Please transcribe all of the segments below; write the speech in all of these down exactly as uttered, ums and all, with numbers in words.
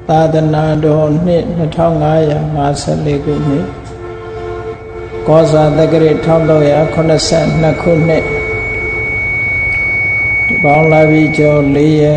သာသနာတော်နှစ်နှစ်ထောင်ငါးရာငါးဆယ်လေးခုနှစ်ကောဇာတက္ကရာတစ်ထောင်သုံးရာခုနှစ်ဆယ်နှစ်ခုနှစ်ဒီပေါင်းလာပြီးကျော်လေးရက်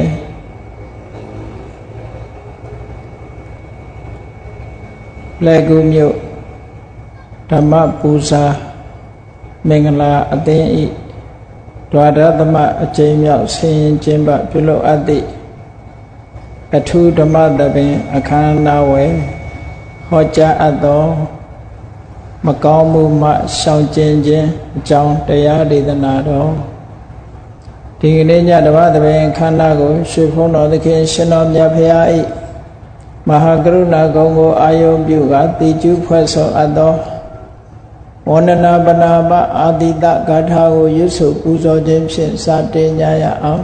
လက်ကူမြို့ဓမ္မပူဇာမင်္ဂလာအသင်းဤဒွါရသမအကျဉ်းမြောက်ဆင်းရင်ကျင်းပပြုလုပ်အပ်သည့်အထူးဓမ္မသဘင်အခမ်းအနားဝယ်ဟောကြားအပ်သောမကောင်းမှုမှရှောင်ကျဉ်ခြင်းအကြောင်းတရားဒေသနာတော်ဒီကနေ့ညဓမ္မသဘင်အခမ်းအနားကိုရွှေဘုန်းတော်သခင်ရှင်တော်မြတ်ဖရာ၏မဟာကရုဏာကုံကိုအာယုံပြုကတိကျူးဖွဲ့ဆော်အပ်သောဝန္ဒနာပနာမအာတိတဂါထာကိုရွတ်ဆိုပူဇော်ခြင်းဖြင့်စတင်ကြရအောင်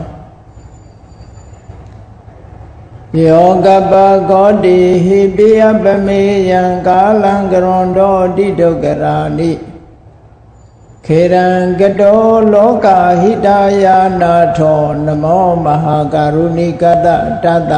ယောကပကောတိဟိပိယပမေယံကာလံကရွန်တောတိဒုက္ခရာနိခေရံကတောလောကဟိတယာနာထောနမောမဟာကရုဏိကတတတ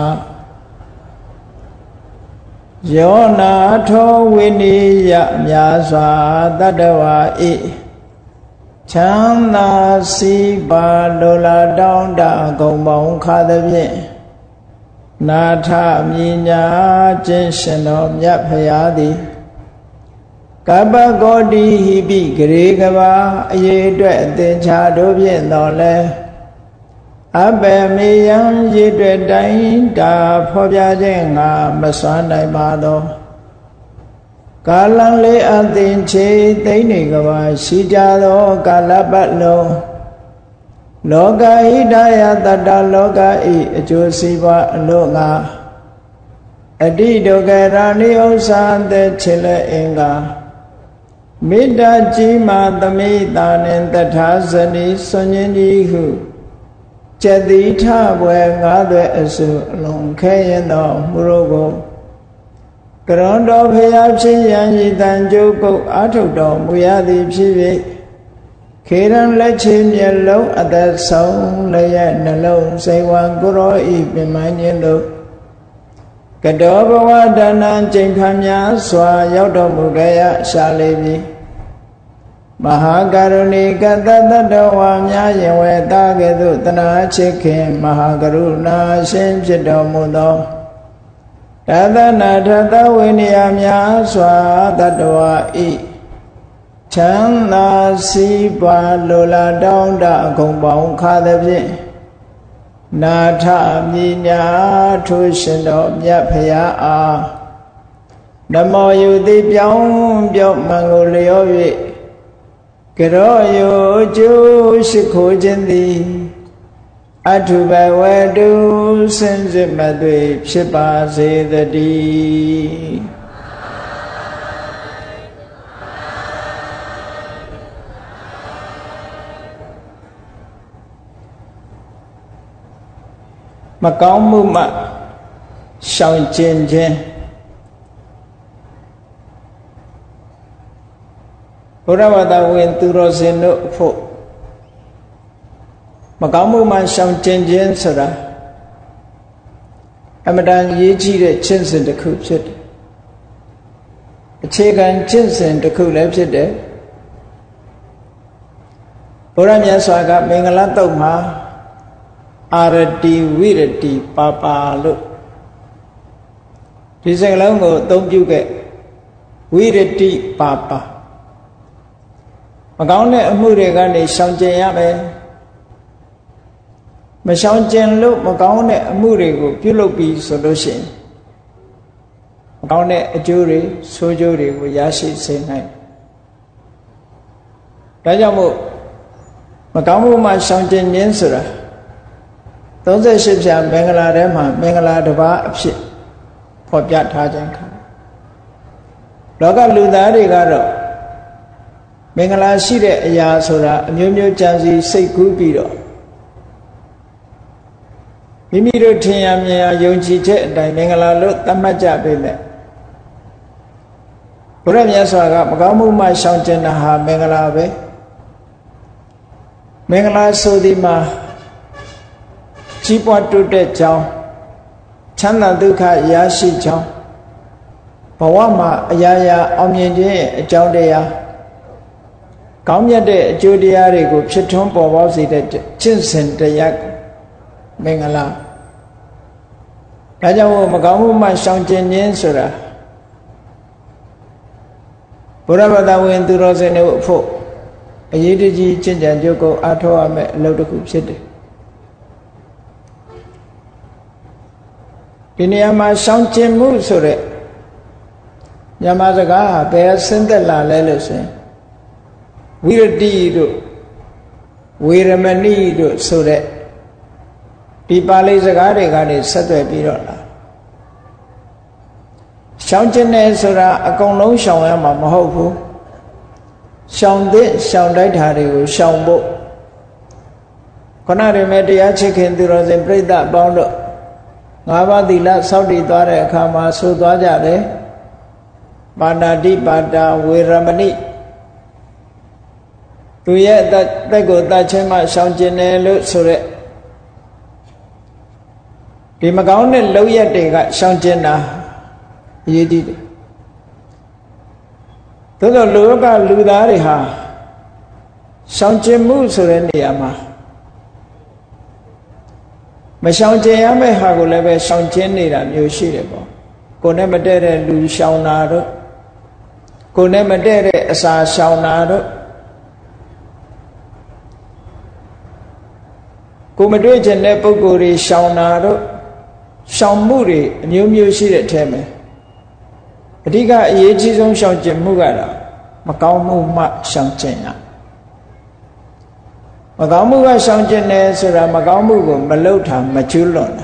ယောနာထောဝိနိယမြာစွာတတ္တဝါဤချမ်းသာစီပါလိုလားတောင်းတဂုံပေါင်းခါသဖြင့်နာထမြညာခြင်းရှင်တော်မြတ်ဖရာသည်ကပ္ပကောတိဟိပိဂရေကဘာအရေးအတွက်အသင်္ချာတို့ဖြင့်တော်လဲအဘေမေယံရေတွေ့တိုင်းတာဖော်ပြခြင်းငါမစွမ်းနိုင်ပါသောကာလံလေးအသင်ချေသိမ့်နေကဘာရှိကြသောကာလပတ်လုံးလောကဟိတယတတ္တလောကဤအကျိုးစီးပွားအလို့ငါအတိဒုက္ခရာနိဥ္စာသက်ချေလက်အင်္ဂါမေတ္တာကြီးမာသမိတာနှင့်တထာဇနီဆွန်ခြင်းကြီးဟုကျက်တိထဘွယ်ငါးသွဲအစုအလုံးခဲရင်သောမူရောကိုကရွန်တော်ဖရာဖြစ်ရန်ဤတန်ကြုတ်ကုတ်အာထုတ်တော်မူရသည်ဖြစ်၍ခေရန်လက်ချေမျက်လုံးအသက်ဆုံးလည်းရဲ့နှလုံးစိတ်ဝံကိုရောဤပင်မခြင်းတို့ကတောဘဝဒါနံကျင့်ဖန်များစွာရောက်တော်မူကြရရှာလေပြီမဟာကရုဏီကတတတ္တဝါများယင်ဝေတာကဲ့သို့တနာချစ်ခင်မဟာကရုဏာရှင်ဖြစ်တော်မူသောတသနာထသဝိနည်းများစွာတတ္တဝါဤချမ်းသာစီးပွားလိုလားတောင်းတအကုန်ပေါင်းခါသဖြင့်နာထမြညာထိုးရှင်တော်မြတ်ဖရာအားနမောယုတိပြောင်းပြောမှန်ကိုလျော၍ကရောယောကျိုးရှိခိုးခြင်းသည်အထုဘဝတုစင်စစ်မသွေဖြစ်ပါစေတည်းမကောင်းမှုမှရှောင်ကျဉ်ခြင်းဘုရားဘာသာဝင်သူတော်စင်တို့ဖို့မကောင်းမှုမှရှောင်ကျဉ်ခြင်းဆိုတာအမတန်ရေးကြီးတဲ့ကျင့်စဉ်တစ်ခုဖြစ်တယ်အခြေခံကျင့်စဉ်တစ်ခုလည်းဖြစ်တယ်ဘုရားမြတ်စွာကမင်္ဂလာတုတ်မှာအာရတိဝိရတိပါပါလို့ဒီစကားလုံးကိုအသုံးပြုခဲ့ဝိရတိပါပါမကောင်းတဲ့အမှုတွေကနေရှောင်ကျဉ်ရမယ်မရှောင်ကျဉ်လို့မကောင်းတဲ့အမှုတွေကိုပြုလုပ်ပြီးဆိုလို့ရှိရင်မကောင်းတဲ့အကျိုးတွေဆိုးကျိုးတွေကိုရရှိစေနိုင်ဒါကြောင့်မို့မကောင်းမှုမှရှောင်ကျဉ်ခြင်းဆိုတာသုံးဆယ်ရှစ်ဖြာမင်္ဂလာထဲမှာမင်္ဂလာတစ်ပါးအဖြစ်ဖော်ပြထားခြင်းခံလောကလူသားတွေကတော့မင်္ဂလာရှိတဲ့အရာဆိုတာအမျိုးမျိုးကြံစည်စိတ်ကူးပြီးတော့မိမိတို့ထင်ရမြင်ရယုံကြည်ချက်အတိုင်းမင်္ဂလာလို့သတ်မှတ်ကြပေမဲ့ဘုရားမြတ်စွာကမကောင်းမှုမှရှောင်ကျဉ်တာဟာမင်္ဂလာပဲမင်္ဂလာဆိုဒီမှာကြီးပွားတိုးတက်ကြောင်းချမ်းသာဒုက္ခရရှိကြောင်းဘဝမှာအရာရာအောင်မြင်ခြင်းအကြောင်းတရားကောင်းမြတ်တဲ့အကျိုးတရားတွေကိုဖြစ်ထွန်းပေါ်ပေါက်စေတဲ့ကျင့်စဉ်တရားမင်္ဂလာဒါကြောင့်မကောင်းမှုမှရှောင်ကျဉ်ခြင်းဆိုတာဘုရားဘာသာဝင်သူတော်စင်တို့အဖို့အရေးတကြီးကျင့်ကြံကြိုးကိုအားထုတ်ရမယ့်အလုပ်တစ်ခုဖြစ်တယ်ဒီနေရာမှာရှောင်ကျဉ်မှုဆိုတဲ့ညမစကားဟာဘယ်ဆင်းသက်လာလဲလို့ဆိုရင်ဝိရတိတို့ဝေရမဏိတို့ဆိုတဲ့ဒီပါဠိစကားတွေကနေဆက်သွယ်ပြီးတော့လာရှောင်ကျဉ်တယ်ဆိုတာအကုန်လုံးရှောင်ရမှာမဟုတ်ဘူးရှောင်တဲ့ရှောင်တိုက်တာတွေကိုရှောင်ဖို့ခဏတည်းမဲ့တရားချစ်ခင်သူတော်စင်ပြိဿအပေါင်းတို့ငါးပါးသီလစောင့်တည်သွားတဲ့အခါမှာဆိုသွားကြတယ်ပါဏာတိပါတာဝေရမဏိသူရဲ့အသက်ကိုတတ်ချင်းမှရှောင်ကျဉ်တယ်လို့ဆိုရက်ဒီမကောင်းတဲ့လောက်ရက်တွေကရှောင်ကျဉ်တာအရေးကြီးတယ်သို့သောလူကလူသားတွေဟာရှောင်ကျဉ်မှုဆိုတဲ့နေရာမှာမရှောင်ကျဉ်ရမယ့်ဟာကိုလည်းပဲရှောင်ကျဉ်နေတာမျိုးရှိတယ်ပေါ့ကိုယ်နဲ့မတည့်တဲ့လူရှောင်တာတို့ကိုယ်နဲ့မတည့်တဲ့အစာရှောင်တာတို့ကိုမတွေ့ချင်တဲ့ပုံကိုယ်တွေရှောင်တာတို့ရှောင်မှုတွေအမျိုးမျိုးရှိတဲ့အထက်မှာအဓိကအရေးကြီးဆုံးရှောင်ကျဉ်မှုကတော့မကောင်းမှုမှရှောင်ကျဉ်ရမကောင်းမှုကရှောင်ကျဉ်တယ်ဆိုတာမကောင်းမှုကိုမလုပ်တာမကျွလွန်တာ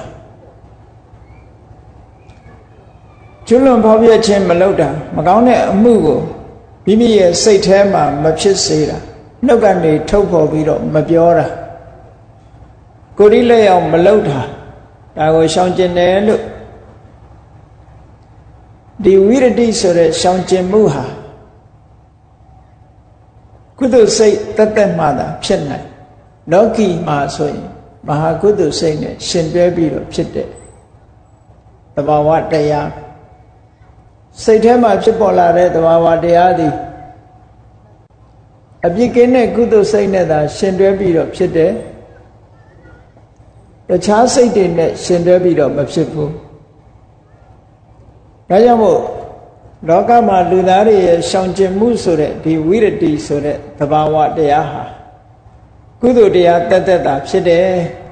ကျွလွန်ဖော်ပြခြင်းမလုပ်တာမကောင်းတဲ့အမှုကိုမိမိရဲ့စိတ်ထဲမှာမဖြစ်စေတာနှုတ်ကနေထုတ်ဖော်ပြီးတော့မပြောတာကိုယ်ဒီလက်ရောက်မလုပ်တာဒါကိုရှောင်ကျဉ်တယ်လို့ဒီဝိရတိဆိုတဲ့ရှောင်ကျဉ်မှုဟာကုသိုလ်စိတ်တသက်မှသာဖြစ်နိုင်လောကီမှာဆိုရင်မဟာကုသိုလ်စိတ်နဲ့ရှင်တွဲပြီးတော့ဖြစ်တဲ့သဘာဝတရားစိတ်ထဲမှာဖြစ်ပေါ်လာတဲ့သဘာဝတရားသည်အပြစ်ကင်းတဲ့ကုသိုလ်စိတ်နဲ့သာရှင်တွဲပြီးတော့ဖြစ်တယ်တခြားစိတ်တွေနဲ့ရှင်တွဲပြီးတော့မဖြစ်ဘူးဒါကြောင့်မို့လောကမှာလူသားတွေရဲ့ရှောင်ကျဉ်မှုဆိုတဲ့ဒီဝိရတိဆိုတဲ့သဘာဝတရားဟာကုသိုလ်တရားတသက်တာဖြစ်တယ်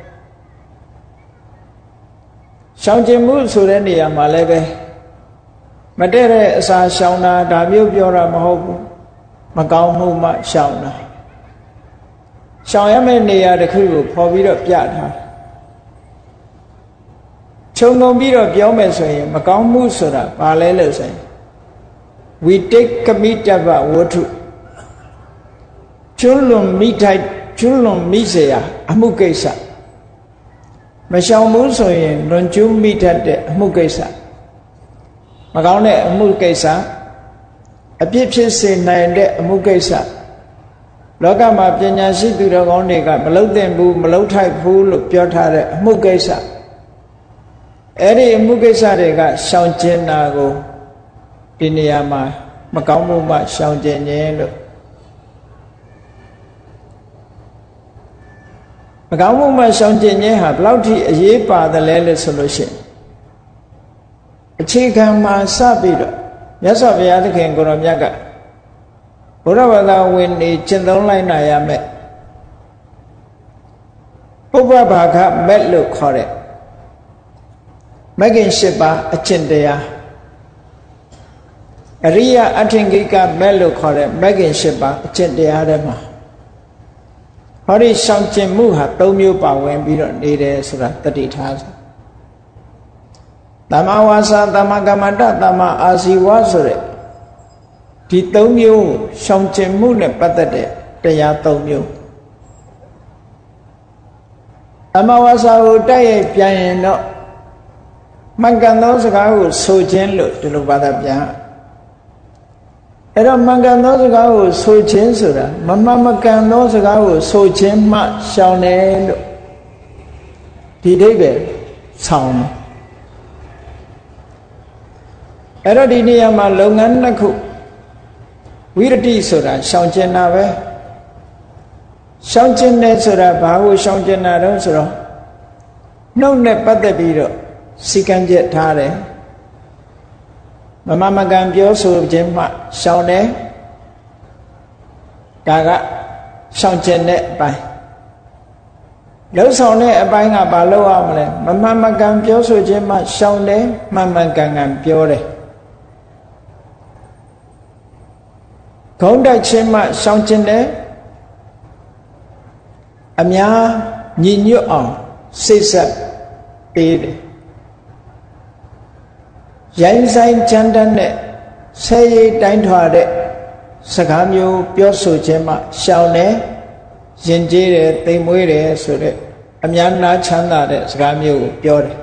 ရှောင်ကျဉ်မှုဆိုတဲ့နေရာမှာလည်းပဲမတည့်တဲ့အစာရှောင်တာဒါမျိုးပြောတာမဟုတ်ဘူးမကောင်းမှုမှရှောင်တာရှောင်ရမယ့်နေရာတစ်ခုကိုဖော်ပြီးတော့ပြထားခြုံငုံပြီးတော့ပြောမယ်ဆိုရင်မကောင်းမှုဆိုတာဘာလဲလို့ဆိုရင်ဝိတိတ်ကမိတ္တဗဝတ္ထုကျွလွန်မိထိုက်ကျွလွန်မိเสียအမှုကိစ္စမရှောင်ဘူးဆိုရင်လွန်ကျူးမိတတ်တဲ့အမှုကိစ္စမကောင်းတဲ့အမှုကိစ္စအပြစ်ဖြစ်စေနိုင်တဲ့အမှုကိစ္စလောကမှာပညာရှိသူတော်ကောင်းတွေကမလုံသင့်ဘူးမလုံထိုက်ဘူးလို့ပြောထားတဲ့အမှုကိစ္စအဲ့ဒီအမှုကိစ္စတွေကရှောင်ကျဉ်တာကိုဒီနေရာမှာမကောင်းမှုမှရှောင်ကျဉ်ခြင်းလို့မကောင်းမှုမှရှောင်ကျဉ်ခြင်းဟာဘယ်လောက်ထိအရေးပါတယ်လဲလို့ဆိုလို့ရှိရင်အခြေခံမှာစပြီးတော့မြတ်စွာဘုရားသခင်ကိုရောမြတ်ကဘုရားဘာသာဝင်နေကျင့်သုံးလိုက်နိုင်ရမယ်ပုပ္ပဘာခမက်လို့ခေါ်တဲ့မဂ္ဂင်၈ပါးအကျင့်တရားအရိယအထင်ကိကမက်လို့ခေါ်တဲ့မဂ္ဂင်၈ပါးအကျင့်တရားတွေမှာဟောဒီရှောင်ကျဉ်မှုဟာ၃မျိုးပါဝင်ပြီးတော့နေတယ်ဆိုတာတတိထားဆိုသမ္မာဝါစာသမ္မာကမ္မန္တသမ္မာအာဇီဝဆိုတဲ့ဒီ၃မျိုးရှောင်ကျဉ်မှုနဲ့ပတ်သက်တဲ့တရား၃မျိုးသမ္မာဝါစာကိုတိုက်ရိုက်ပြန်ရင်တော့မှန်ကန်သောစကားကိုဆိုခြင်းလို့ဒီလိုဘာသာပြန်အဲ့တော့မှန်ကန်သောစကားကိုဆိုခြင်းဆိုတာမမှန်မကန်သောစကားကိုဆိုခြင်းမှရှောင်တယ်လို့ဒီအဓိပ္ပာယ်ဆောင်တယ်အဲ့တော့ဒီနေရာမှာလုပ်ငန်းနှစ်ခုဝိရတိဆိုတာရှောင်ကျင်တာပဲရှောင်ကျင်တယ်ဆိုတာဘာကိုရှောင်ကျင်တာတော့ဆိုတော့နှုတ်နဲ့ပတ်သက်ပြီးတော့စီကံချက်ထားတယ်မမမကံပြောဆိုခြင်းမှရှောင်တယ်ဒါကရှောင်ကျင်တဲ့အပိုင်းလှုပ်ဆောင်တဲ့အပိုင်းကဘာလုပ်ရမလဲမမမကံပြောဆိုခြင်းမှရှောင်တယ်မှန်မှန်ကန်ကန်ပြောတယ်ဂုံးတိုက်ခြင်းမှရှောင်ကျင်တယ်အများညီညွတ်အောင်စိတ်ဆက်ပေးတယ်ရိုင်းဆိုင်ကြမ်းတမ်းတဲ့ဆဲရည်တိုင်းထွာတဲ့စကားမျိုးပြောဆိုခြင်းမှရှောင်တယ်ယဉ်ကျေးတယ်သိမ်မွေးတယ်ဆိုတဲ့အများနာချမ်းသာတဲ့စကားမျိုးကိုပြောတယ်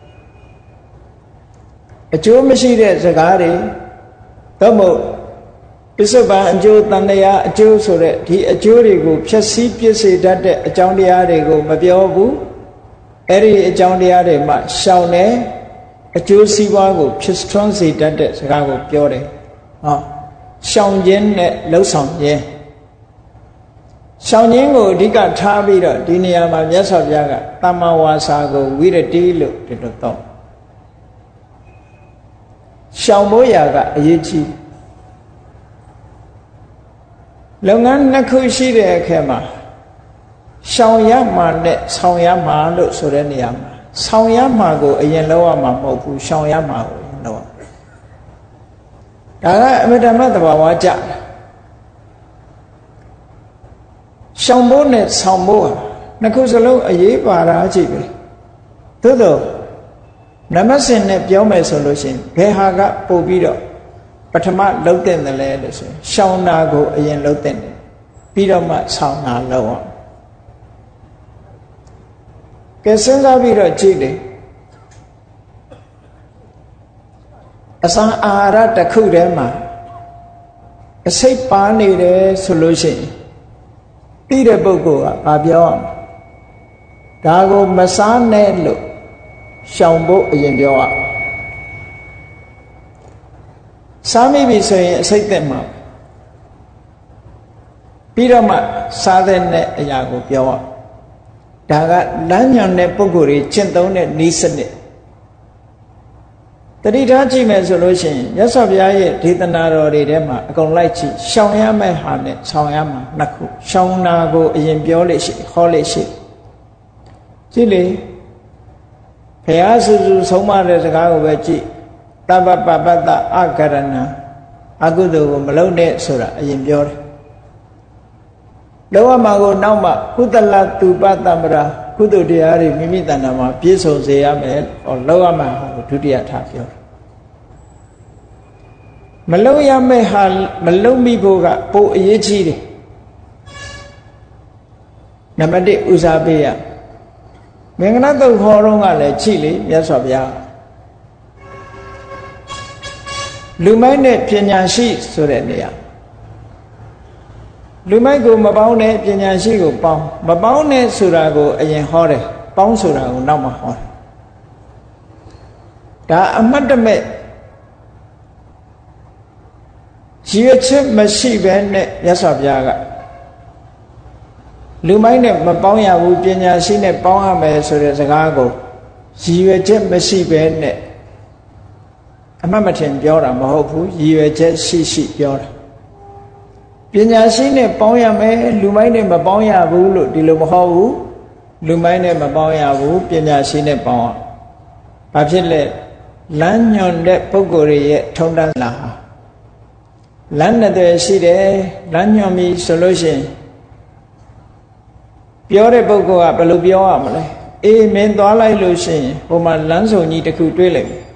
အကျိုးမရှိတဲ့စကားတွေတော့မဟုတ်ပစ္စုပန်အကျိုးတန်တရားအကျိုးဆိုတဲ့ဒီအကျိုးတွေကိုဖျက်ဆီးပြစ်စေတတ်တဲ့အကြောင်းတရားတွေကိုမပြောဘူးအဲ့ဒီအကြောင်းတရားတွေမှရှောင်တယ်အကျိုးစီးပွားကိုဖြစ်ထွန်းစေတတ်တဲ့စကားကိုပြောတယ်ဟောရှောင်ခြင်းနဲ့လှုပ်ဆောင်ခြင်းရှောင်ခြင်းကိုအဓိကထားပြီးတော့ဒီနေရာမှာမြတ်စွာဘုရားကတမ္မာဝါစာကိုဝိရတိလို့ဒီလိုတော့ရှောင်ဖို့ရာကအရေးကြီးလုပ်ငန်းနှစ်ခုရှိတဲ့အခါမှာရှောင်ရမှာနဲ့ဆောင်ရမှာလို့ဆိုတဲ့နေရာမှာဆောင်ရမှာကိုအရင်လောက်ရမှာမဟုတ်ဘူးရှောင်ရမှာကိုလောက်ဒါကအမြဲတမ်းသဘာဝကျရှောင်ဖို့နဲ့ဆောင်ဖို့ဟာနှစ်ခုစလုံးအရေးပါတာကြည့်ပဲသို့တော့နမစင်နဲ့ပြောမယ်ဆိုလို့ရှိရင်ဘယ်ဟာကပို့ပြီးတော့ပထမလှုပ်တဲ့တယ်လဲလို့ဆိုရင်ရှောင်နာကိုအရင်လှုပ်တဲ့တယ်ပြီးတော့မှဆောင်နာလှုပ်အောင်ကဲစဉ်းစားပြီးတော့ကြည့်တယ်အစာအာဟာရတစ်ခုတည်းမှာအစိတ်ပါနေတယ်ဆိုလို့ရှိရင်ပြီးတဲ့ပုဂ္ဂိုလ်ကဘာပြောအောင်ဒါကိုမစားနဲ့လို့ရှောင်ဖို့အရင်ပြောရစားမိပြီဆိုရင်အစိတ်သက်မှာပြီးတော့မှစားတဲ့အရာကိုပြောရဒါကလမ်းညွန်တဲ့ပုဂ္ဂိုလ်တွေကျင့်သုံးတဲ့နည်းစနစ်တတိထားကြည့်မယ်ဆိုလို့ရှိရင်မြတ်စွာဘုရားရဲ့ဒေသနာတော်တွေထဲမှာအကုန်လိုက်ကြည့်ရှောင်ရမယ့်ဟာနဲ့ဆောင်ရမှာနှစ်ခုရှောင်နာကိုအရင်ပြောလိမ့်ရှိဟောလိမ့်ရှိကြည့်လေဘုရားစုစုဆုံးမတဲ့စကားကိုပဲကြည့်တပ္ပပပတ္တအကရဏအကုသိုလ်ကိုမလုပ်နဲ့ဆိုတာအရင်ပြောတယ်လောကမှာကိုနောက်မှကုသလတုပတမ္ပရာကုသိုလ်တရားတွေမိမိတဏ္ဍာမှာပြည့်စုံစေရမယ်ဟောလောကမှာကိုဒုတိယထားပြောတယ်မလုံရမယ့်ဟာမလုံမိဖို့ကပိုအရေးကြီးတယ်နံပါတ်တစ်ဦးစားပေးရမင်္ဂလာတုတ်ခေါ်တော့ကလည်းကြည့်လေမြတ်စွာဘုရားလူမိုက်နဲ့ပညာရှိဆိုတဲ့နေရာလူမိုက်ကိုမပေါင်းနဲ့ပညာရှိကိုပေါင်းမပေါင်းနဲ့ဆိုတာကိုအရင်ဟောတယ်ပေါင်းဆိုတာကိုနောက်မှဟောတယ်ဒါအမှတ်တမဲ့ရည်ရွယ်ချက်မရှိဘဲနဲ့မြတ်စွာဘုရားကလူမိုက်နဲ့မပေါင်းရဘူးပညာရှိနဲ့ပေါင်းရမယ်ဆိုတဲ့စကားကိုရည်ရွယ်ချက်မရှိဘဲနဲ့အမှတ်မထင်ပြောတာမဟုတ်ဘူးရည်ရွယ်ချက်ရှိရှိပြောတာပညာရှိနဲ့ပေါင်းရမယ်လူမိုက်နဲ့မပေါင်းရဘူးလို့ဒီလိုမဟုတ်ဘူးလူမိုက်နဲ့မပေါင်းရဘူးပညာရှိနဲ့ပေါင်းရဘာဖြစ်လဲလမ်းညွန်တဲ့ပုဂ္ဂိုလ်တွေရဲ့ထုံတန်းလာလမ်းနဲ့တည်းရှိတယ်လမ်းညွန်ပြီဆိုလို့ရှိရင်ပြောတဲ့ပုဂ္ဂိုလ်ကဘယ်လိုပြောရမလဲအေးမင်းသွားလိုက်လို့ရှိရင်ဟိုမှာလမ်းစုံကြီးတစ်ခုတွေးလိုက်မယ်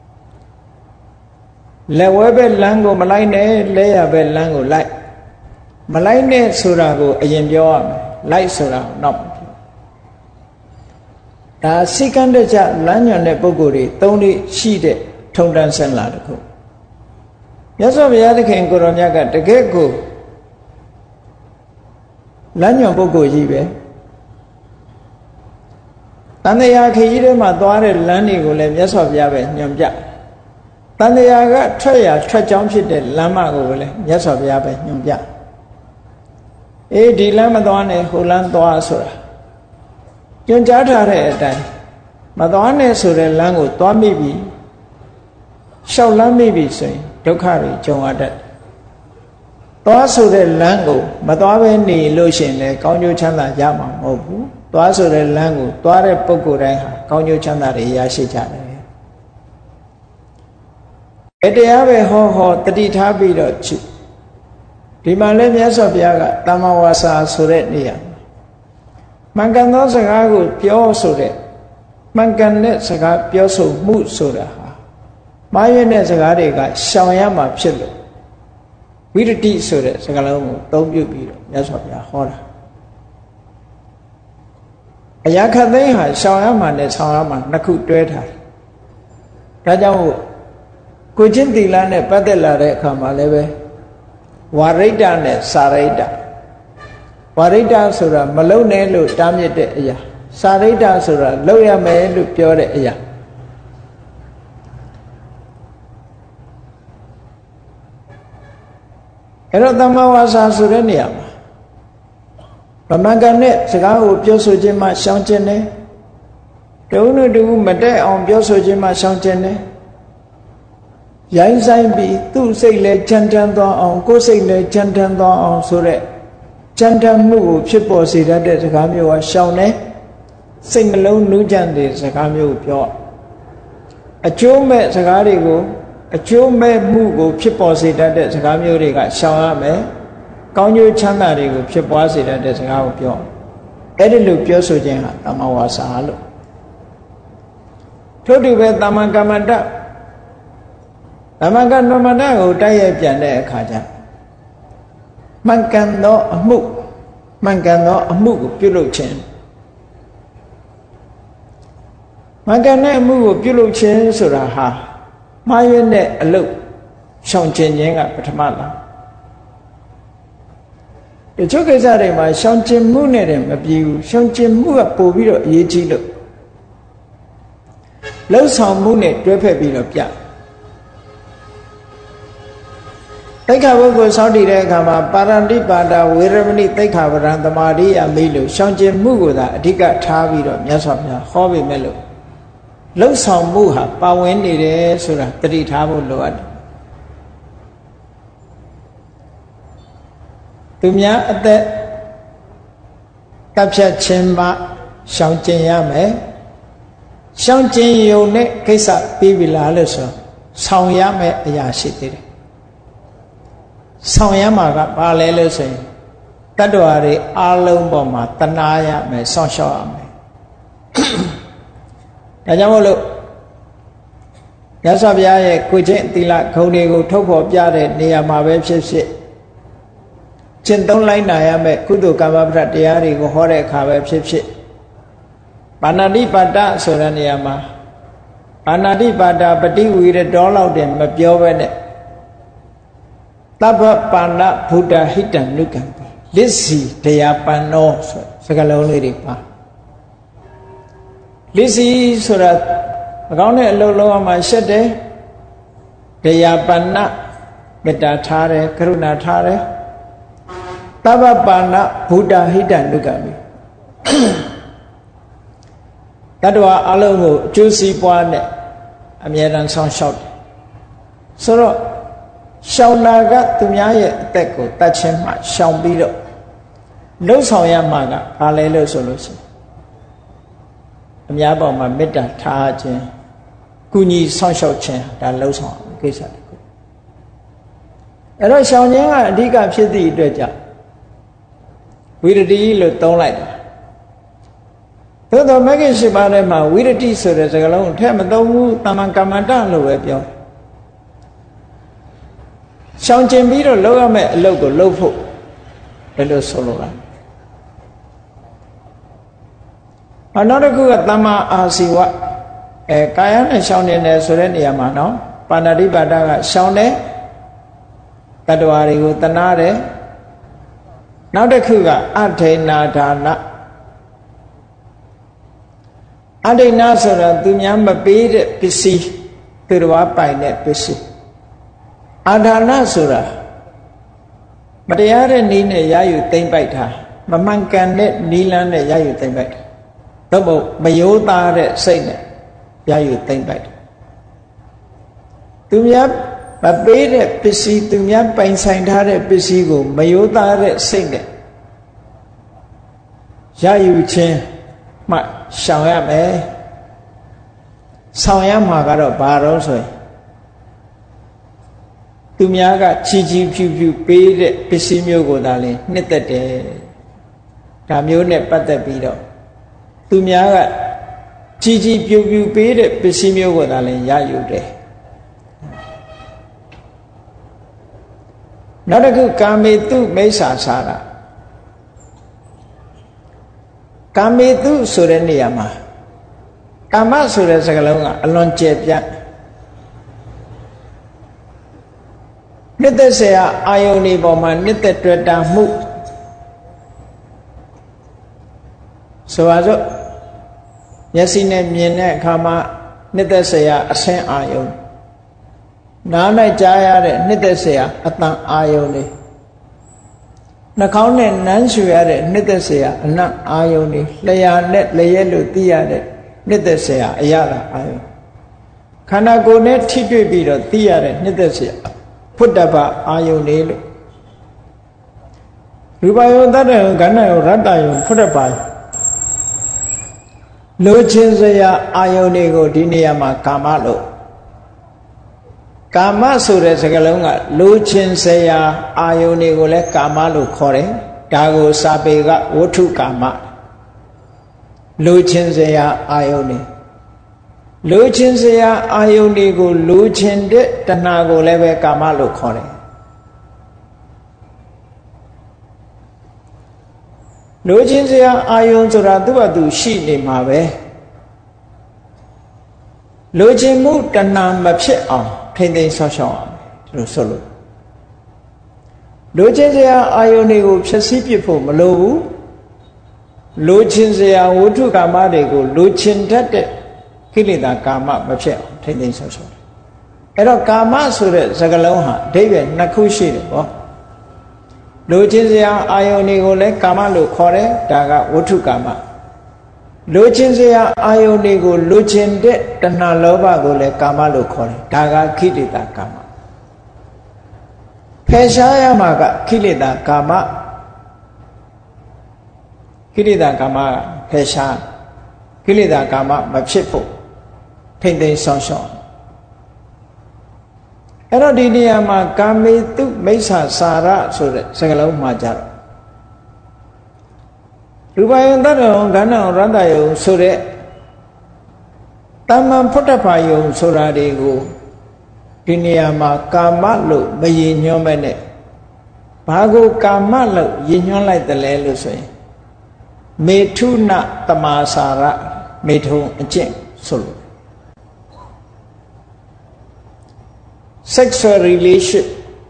လက်ဝဲပဲလမ်းကိုမလိုက်နဲ့လဲရပဲလမ်းကိုလိုက်မလိုက်နဲ့ဆိုတာကိုအရင်ပြောရမယ်လိုက်ဆိုတာကိုနောက်ဒါစိတ်ကန်းတဲ့ကြလမ်းညွန်တဲ့ပုဂ္ဂိုလ်တွေသုံးလေးရှိတဲ့ထုံတန်းဆက်လာတခုမြတ်စွာဘုရားသခင်ကိုရောမြတ်ကတကယ့်ကိုလမ်းညွန်ပုဂ္ဂိုလ်ကြီးပဲတန်တရားခရီးထဲမှာသွားတဲ့လမ်းတွေကိုလည်းမြတ်စွာဘုရားပဲညွန်ပြတန်တရားကထွက်ရထွက်ကြောင်းဖြစ်တဲ့လမ်းမကိုပဲမြတ်စွာဘုရားပဲညွှန်ပြအေးဒီလမ်းမသွားနဲ့ဟိုလမ်းသွားဆိုတာညွှန်ကြားထားတဲ့အတိုင်းမသွားနဲ့ဆိုတဲ့လမ်းကိုသွားမိပြီရှောက်လမ်းမိပြီဆိုရင်ဒုက္ခတွေကြုံရတတ်သွားဆိုတဲ့လမ်းကိုမသွားဘဲနေလို့ရှိရင်လည်းကောင်းကျိုးချမ်းသာရမှာမဟုတ်ဘူးသွားဆိုတဲ့လမ်းကိုသွားတဲ့ပုဂ္ဂိုလ်တိုင်းဟာကောင်းကျိုးချမ်းသာတွေရရှိကြတယ်အတရားပဲဟောဟောတတိထားပြီးတော့ချူဒီမှာလည်းမြတ်စွာဘုရားကတမ္မာဝါစာဆိုတဲ့နေရာမှန်ကန်သောစကားကိုပြောဆိုတဲ့မှန်ကန်တဲ့စကားပြောဆိုမှုဆိုတာဟာမှားယွင်းတဲ့စကားတွေကရှောင်ရမှာဖြစ်လို့ဝိရတိဆိုတဲ့စကားလုံးကိုသုံးပြုပြီးတော့မြတ်စွာဘုရားဟောတာအရာခတ်သိမ်းဟာရှောင်ရမှာနဲ့ဆောင်ရမှာနှစ်ခုတွဲထားတယ်ဒါကြောင့်ကိုချင်းသီလနဲ့ပတ်သက်လာတဲ့အခါမှာလည်းပဲဝါရိတ္တနဲ့စာရိတ္တဝါရိတ္တဆိုတာမလုံနဲ့လို့တားမြစ်တဲ့အရာစာရိတ္တဆိုတာလုံရမယ်လို့ပြောတဲ့အရာအဲ့တော့သမ္မာဝါစာဆိုတဲ့နေရာမှာဗမာကနဲ့စကားကိုပြောဆိုခြင်းမှရှောင်ခြင်းနဲ့တဝုနဲ့တဝုမတက်အောင်ပြောဆိုခြင်းမှရှောင်ခြင်းနဲ့ရိုင်းဆိုင်ပြီးသူ့စိတ်လည်းကြမ်းတမ်းသွားအောင်ကိုယ်စိတ်လည်းကြမ်းတမ်းသွားအောင်ဆိုတဲ့ကြမ်းတမ်းမှုကိုဖြစ်ပေါ်စေတတ်တဲ့စကားမျိုးကရှောင်တယ်စိတ်နှလုံးနူးကြံတဲ့စကားမျိုးကိုပြောအကျိုးမဲ့စကားတွေကိုအကျိုးမဲ့မှုကိုဖြစ်ပေါ်စေတတ်တဲ့စကားမျိုးတွေကရှောင်ရမယ်ကောင်းကျိုးချမ်းသာတွေကိုဖြစ်ပွားစေတတ်တဲ့စကားကိုပြောအဲ့ဒီလိုပြောဆိုခြင်းဟာတမ္မာဝါစာလို့ထို့တူပဲတမ္မာကမ္မန္တတမ္မာကမ္မန္တကိုတိုက်ရိုက်ပြန်တဲ့အခါကျမှန်ကန်သောအမှုမှန်ကန်သောအမှုကိုပြုလုပ်ခြင်းမှန်ကန်တဲ့အမှုကိုပြုလုပ်ခြင်းဆိုတာဟာမှားယွင်းတဲ့အလုပ်ရှောင်ကျဉ်ခြင်းကပထမလားဒီချုပ်ကိစ္စတွေမှာရှောင်ကျဉ်မှုနဲ့တည်းမပြေဘူးရှောင်ကျဉ်မှုကပို့ပြီးတော့အရေးကြီးလို့လှုပ်ဆောင်မှုနဲ့တွဲဖက်ပြီးတော့ပြသိက္ခာပုဂ္ဂိုလ်စောင့်တည်တဲ့အခါမှာပါရဏိပါဒဝေရမဏိသိက္ခာပဒံသမာဓိယမိလို့ရှောင်ကျဉ်မှုကိုသာအဓိကထားပြီးတော့မြတ်စွာဘုရားဟောပေမဲ့လို့လှုပ်ဆောင်မှုဟာပါဝင်နေတယ်ဆိုတာတတိထားဖို့လိုအပ်တယ်သူများအသက်တပ်ဖြတ်ခြင်းမှရှောင်ကျဉ်ရမယ်ရှောင်ကျဉ်ယုံနဲ့ကိစ္စပြီးပြီလားလို့ဆိုဆောင်ရမယ်အရာရှိသေးတယ်ဆောင်ရမှာကဘာလဲလို့ဆိုရင်တတ္တဝါတွေအားလုံးပေါ်မှာတနာရမယ်စောင့်ရှောက်ရမယ်ဒါကြောင့်မို့လို့မြတ်စွာဘုရားရဲ့ကိုချင်းသီလဂုဏ်တွေကိုထုတ်ဖော်ပြတဲ့နေရာမှာပဲဖြစ်ဖြစ်ကျင့်သုံးလိုက်နာရမယ်ကုသိုလ်ကမ္မပဋ္ဌတရားတွေကိုဟောတဲ့အခါပဲဖြစ်ဖြစ်ပါဏာတိပါဒဆိုတဲ့နေရာမှာပါဏာတိပါဒပฏิဝီရတောလောက်တင်မပြောဘဲနဲ့သဗ္ဗပါဏဗုဒ္ဓဟိတံနုကံပိလစ္စီတရားပန္နောဆိုစကားလုံးလေးတွေပါလစ္စီဆိုတာအကောင်းတဲ့အလုပ်လုပ်အောင်မှရှက်တယ်တရားပန္နမေတ္တာထားတယ်ကရုဏာထားတယ်သဗ္ဗပါဏဗုဒ္ဓဟိတံနုကံပိတတ္တဝါအလုံးကိုအကျိုးစီးပွားနဲ့အမြဲတမ်းဆောင်ရှောက်တယ်ဆိုတော့ရှောင်နာကသူများရဲ့အသက်ကိုတတ်ခြင်းမှရှောင်ပြီးတော့လှုပ်ဆောင်ရမှာကဘာလဲလို့ဆိုလို့ရှိရင်အများပေါ်မှာမေတ္တာထားခြင်းကုညီဆောင်ရှောက်ခြင်းဒါလှုပ်ဆောင်ကိစ္စတခုအဲ့တော့ရှောင်ခြင်းကအဓိကဖြစ်သည့်အတွက်ကြောင့်ဝိရတိလို့သုံးလိုက်တာသို့တော်မဂ္ဂင်၈ပါးထဲမှာဝိရတိဆိုတဲ့စကားလုံးကိုထည့်မသုံးဘူးတမ္မာကမ္မန္တလို့ပဲပြောရှောင်ကျင်ပြီးတော့လုပ်ရမယ့်အလုပ်ကိုလုပ်ဖို့ဘယ်လိုဆိုလိုလဲအနောက်တစ်ခုကတမ္မာအာစီဝအဲကာယနဲ့ရှောင်နေတယ်ဆိုတဲ့နေရာမှာနော်ပါဏာတိပါဒကရှောင်တယ်တတ္တဝါတွေကိုတနာတယ်နောက်တစ်ခုကအဋိဏဒါနအဋိဏဆိုတာသူများမပေးတဲ့ပစ္စည်းသူတော်ဘာပိုင်တဲ့ပစ္စည်းအာဒါနဆိုတာမတရားတဲ့နည်းနဲ့ရယူသိမ့်ပိုက်တာမမှန်ကန်တဲ့နည်းလမ်းနဲ့ရယူသိမ့်ပိုက်တာတော့မမယောသားတဲ့စိတ်နဲ့ရယူသိမ့်ပိုက်တာသူများမပေးတဲ့ပစ္စည်းသူများပိုင်ဆိုင်ထားတဲ့ပစ္စည်းကိုမယောသားတဲ့စိတ်နဲ့ရယူခြင်းမှရှောင်ရမယ်ဆောင်ရမှာကတော့ဘာတော့ဆိုရင်သူများကချီချီဖြူဖြူပေးတဲ့ပစ္စည်းမျိုးကိုသာလျှင်နှစ်သက်တယ်ဒါမျိုးနဲ့ပတ်သက်ပြီးတော့သူများကချီချီဖြူဖြူပေးတဲ့ပစ္စည်းမျိုးကိုသာလျှင်ရယူတယ်နောက်တစ်ခုကာမေတုမိစ္ဆာစာရကာမေတုဆိုတဲ့နေရာမှာကာမဆိုတဲ့စကားလုံးကအလွန်ကျယ်ပြန့်နှစ်သက်เสียအာယုန်ဒီပေါ်မှာနှစ်သက်တွေ့တာမှုဆိုပါစို့မျက်စိနဲ့မြင်တဲ့အခါမှာနှစ်သက်เสียအဆင်းအာယုန်နားနဲ့ကြားရတဲ့နှစ်သက်เสียအတန်အာယုန်တွေနှာခေါင်းနဲ့နမ်းရှူရတဲ့နှစ်သက်เสียအနံ့အာယုန်တွေလျှာနဲ့လျက်လို့သိရတဲ့နှစ်သက်เสียအရသာအာယုန်ခန္ဓာကိုယ်နဲ့ထိတွေ့ပြီးတော့သိရတဲ့နှစ်သက်เสียဖုတ္တပအာယုန်လေးလို့ရူပယုံတတ္တယုံကဏ္ဍယုံရတ္တယုံဖုတ္တပလိုချင်စရာအာယုန်တွေကိုဒီနေရာမှာကာမလို့ကာမဆိုတဲ့စကားလုံးကလိုချင်စရာအာယုန်တွေကိုလည်းကာမလို့ခေါ်တယ်ဒါကိုစာပေကဝဋ္ထုကာမလိုချင်စရာအာယုန်တွေလိုချင်စရာအာယုန်တွေကိုလိုချင်တဲ့တဏှာကိုလည်းပဲကာမလို့ခေါ်တယ်လိုချင်စရာအာယုန်ဆိုတာသူ့ဘာသူရှိနေမှာပဲလိုချင်မှုတဏှာမဖြစ်အောင်ထိမ့်သိမ်းဆောက်ရှောက်အောင်ဒီလိုဆိုလို့လိုချင်စရာအာယုန်တွေကိုဖြည့်ဆည်းပစ်ဖို့မလိုဘူးလိုချင်စရာဝဋ္ထုကာမတွေကိုလိုချင်တတ်တဲ့ကိလေသာကာမမဖြစ်အောင်ထိမ့်သိမ်းဆောက်ရှောက်တယ်အဲ့တော့ကာမဆိုတဲ့စကားလုံးဟာအဓိပ္ပာယ်နှစ်ခုရှိတယ်ပေါ့လိုချင်စရာအာယုန်တွေကိုလည်းကာမလို့ခေါ်တယ်ဒါကဝဋ္ထုကာမလိုချင်စရာအာယုန်တွေကိုလိုချင်တဲ့တဏှာလောဘကိုလည်းကာမလို့ခေါ်တယ်ဒါကခိလေသာကာမဖယ်ရှားရမှာကခိလေသာကာမခိလေသာကာမကဖယ်ရှားကိလေသာကာမမဖြစ်ဖို့ထိမ့်သိမ်းဆောင်ရှောက်အဲ့တော့ဒီနေရာမှာကာမေတုမိစ္ဆာစာရဆိုတဲ့စကားလုံးမှာကြတော့ရူပယုံတတ္တယုံကဏ္ဍယုံရတ္တယုံဆိုတဲ့တမ္မံဖုတ္တဖာယုံဆိုတာတွေကိုဒီနေရာမှာကာမလို့မရည်ညွှန်းမဲ့နဲ့ဘာကိုကာမလို့ရည်ညွှန်းလိုက်တယ်လဲလို့ဆိုရင်မေထုနတမာစာရမေထုံအကျင့်ဆိုလို့ sexual relation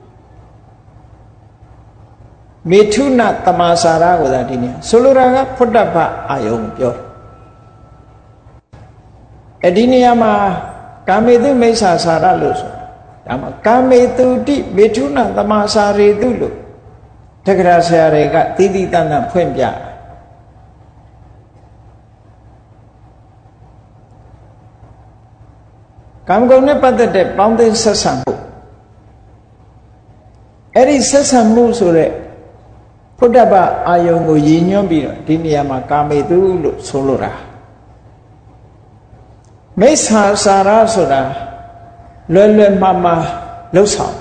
မေထုနတမာစာရကိုသာဒီနေ့ဆိုလိုတာကဖုတ္တပအာယုံပြောအဲ့ဒီနေရာမှာကာမေတုမိစ္ဆာစာရလို့ဆိုတာဒါမှကာမေတုတိမေထုနတမာစာရေတုလို့တက္ကရာဆရာတွေကတိတိတန်တန်ဖွင့်ပြကာမဂုဏ်နဲ့ပတ်သက်တဲ့ပေါင်းသိဆက်ဆံမှုအဲ့ဒီဆက်ဆံမှုဆိုတဲ့ဖုတ္တပအာယုံကိုရည်ညွှန်းပြီးတော့ဒီနေရာမှာကာမေတုလို့ဆိုလိုတာမိစ္ဆာစာရဆိုတာလွယ်လွယ်မှားမှားလှုပ်ဆောင်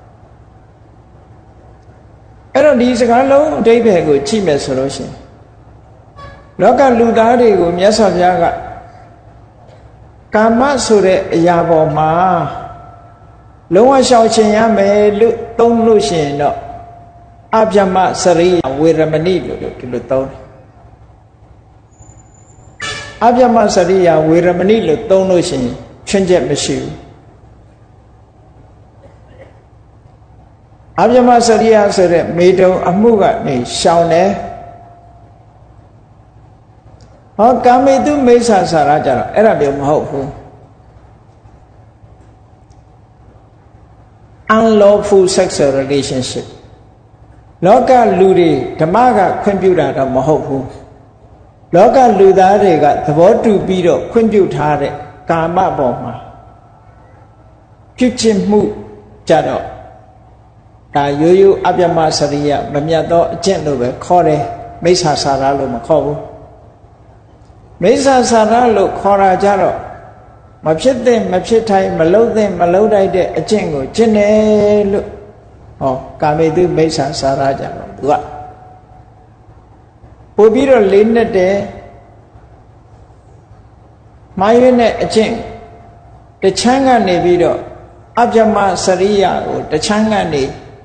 အဲ့တော့ဒီစကားလုံးအဓိပ္ပာယ်ကိုကြည့်မယ်ဆိုလို့ရှိရင်လောကလူသားတွေကိုမြတ်စွာဘုရားကကာမဆိုတဲ့အရာပေါ်မှာလုံးဝရှောင်ကျင်ရမယ်လို့သုံးလို့ရှိရင်တော့အဗျမစရိယဝေရမဏိလို့ဒီလိုသုံးတယ်အဗျမစရိယဝေရမဏိလို့သုံးလို့ရှိရင်ချွင်းချက်မရှိဘူးအဗျမစရိယဆိုတဲ့မေတုံအမှုကနေရှောင်တယ်ဟောကာမေတုမိစ္ဆာစာရကြတော့အဲ့ဒါမျိုးမဟုတ်ဘူး unlawful sexual relationship လောကလူတွေဓမ္မကခွင့်ပြုတာတော့မဟုတ်ဘူးလောကလူသားတွေကသဘောတူပြီးတော့ခွင့်ပြုထားတဲ့ကာမပေါ်မှာပြုကျင့်မှုကြတော့ဒါရိုးရိုးအပြမစရိယမမြတ်သောအကျင့်လို့ပဲခေါ်တယ်မိစ္ဆာစာရလို့မခေါ်ဘူးမိစ္ဆာစာရလို့ခေါ်တာကြတော့မဖြစ်တဲ့မဖြစ်ထိုင်မလုံးတဲ့မလုံးတိုက်တဲ့အကျင့်ကိုကျင့်တယ်လို့ဟောကာမေတုမိစ္ဆာစာရကြတော့သူကပို့ပြီးတော့လေးနဲ့တဲ့မာရွေးနဲ့အကျင့်တချမ်းကနေပြီးတော့အပြမစရိယကိုတချမ်းကနေ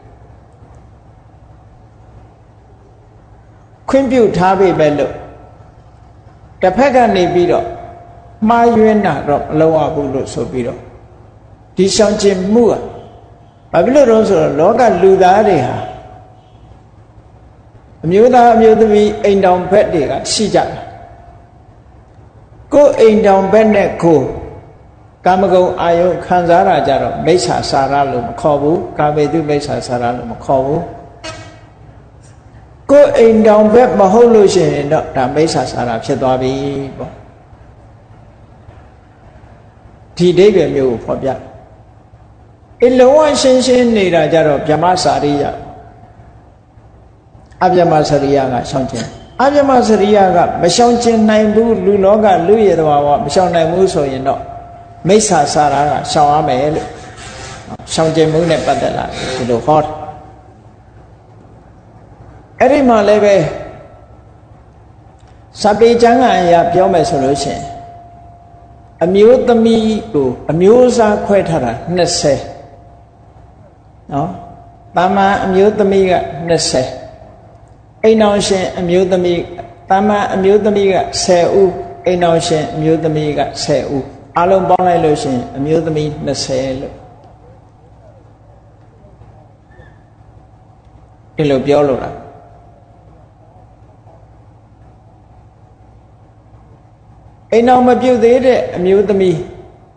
ခွင့်ပြုထားပြီပဲလို့တစ်ဖက်ကနေပြီးတော့မှားယွင်းတာတော့မလုပ်ရဘူးလို့ဆိုပြီးတော့ဒီရှောင်ကျင်မှုကဘာဖြစ်လို့တော့ဆိုတော့လောကလူသားတွေဟာအမျိုးသားအမျိုးသမီးအိမ်တောင်ဘက်တွေကရှိကြတယ်ကိုယ်အိမ်တောင်ဘက်နဲ့ကိုယ်ကာမဂုဏ်အာယုခံစားတာကြတော့မိစ္ဆာစာရလို့မခေါ်ဘူးကာမေတုမိစ္ဆာစာရလို့မခေါ်ဘူးကိုယ်အိမ်တောင်ဘက်မဟုတ်လို့ရှိရင်တော့ဒါမိစ္ဆာစာရဖြစ်သွားပြီပေါ့ဒီအဓိပ္ပာယ်မျိုးကိုဖော်ပြအလုံးဝရှင်းရှင်းနေတာကြတော့ဗြဟ္မစာရိယအဗြဟ္မစရိယကရှောင်ကျင်အဗြဟ္မစရိယကမရှောင်ကျင်နိုင်ဘူးလူလောကလူရတော်ဘာမရှောင်နိုင်ဘူးဆိုရင်တော့မိစ္ဆာစာရကရှောင်ရမယ်လို့ရှောင်ကျင်မှုနဲ့ပတ်သက်လာဒီလိုဟောအဲ့ဒီမှာလည်းပဲစပေကျမ်းဂန်အရာပြောမယ်ဆိုလို့ရှိရင်အမျိုးသမီးကိုအမျိုးအစားခွဲထားတာနှစ်ဆယ်နော်တာမန်အမျိုးသမီးကနှစ်ဆယ်အိမ်တော်ရှင်အမျိုးသမီးတာမန်အမျိုးသမီးကဆယ်ဦးအိမ်တော်ရှင်အမျိုးသမီးကဆယ်ဦးအလုံးပေါင်းလိုက်လို့ရှိရင်အမျိုးသမီးနှစ်ဆယ်လို့ဒီလိုပြောလို့လားအိမ်တော်မပြုတ်သေးတဲ့အမျိုးသမီး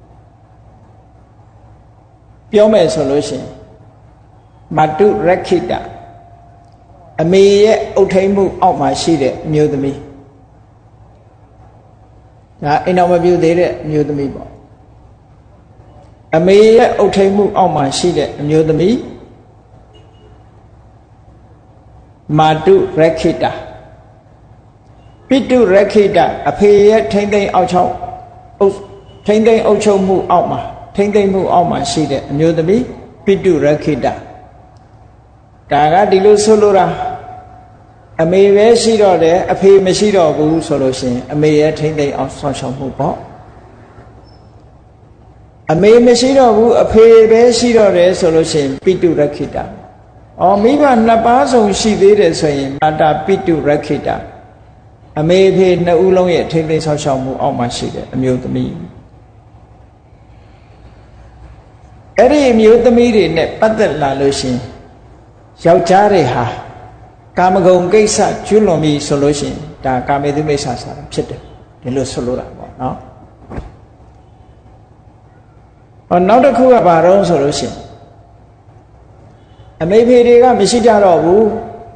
ပြောမယ်ဆိုလို့ရှိရင်မတုရခိတအမေရဲ့အုပ်ထိန်မှုအောက်မှာရှိတဲ့အမျိုးသမီးဒါအိမ်တော်မပြုတ်သေးတဲ့အမျိုးသမီးပေါ့အမေရဲ့အုပ်ထိန်မှုအောက်မှာရှိတဲ့အမျိုးသမီးမာတုရခိတပိတုရခိတအဖေရဲ့ထိမ့်သိမ့်အောက်ချောင်းအုပ်ထိမ့်သိမ့်အုပ်ချုပ်မှုအောက်မှာထိမ့်သိမ့်မှုအောက်မှာရှိတဲ့အမျိုးသမီးပိတုရခိတဒါကဒီလိုဆိုလိုတာအမေပဲရှိတော့တယ်အဖေမရှိတော့ဘူးဆိုလို့ရှိရင်အမေရဲ့ထိမ့်သိမ့်အောင်ဆောင်ရှောက်မှုပေါ့အမေမရှိတော့ဘူးအဖေပဲရှိတော့တယ်ဆိုလို့ရှိရင်ပိတုရခိတအော်မိဘနှစ်ပါးစုံရှိသေးတယ်ဆိုရင်မာတာပိတုရခိတအမေအဖေနှစ်ဦးလုံးရဲ့ထိမ့်သိမ့်ဆောင်ရှောက်မှုအောက်မှာရှိတဲ့အမျိုးသမီးအဲ့ဒီအမျိုးသမီးတွေနဲ့ပတ်သက်လာလို့ရှိရင်ယောက်ျားတွေဟာကာမဂုဏ်ကိစ္စကျွလွန်ပြီဆိုလို့ရှိရင်ဒါကာမေတုမိစ္ဆာစာရဖြစ်တယ်ဒီလိုဆိုလိုတာပေါ့နော်ဟောနောက်တစ်ခုကဘာတော့ဆိုလို့ရှိရင်အမေဖေတွေကမရှိကြတော့ဘူး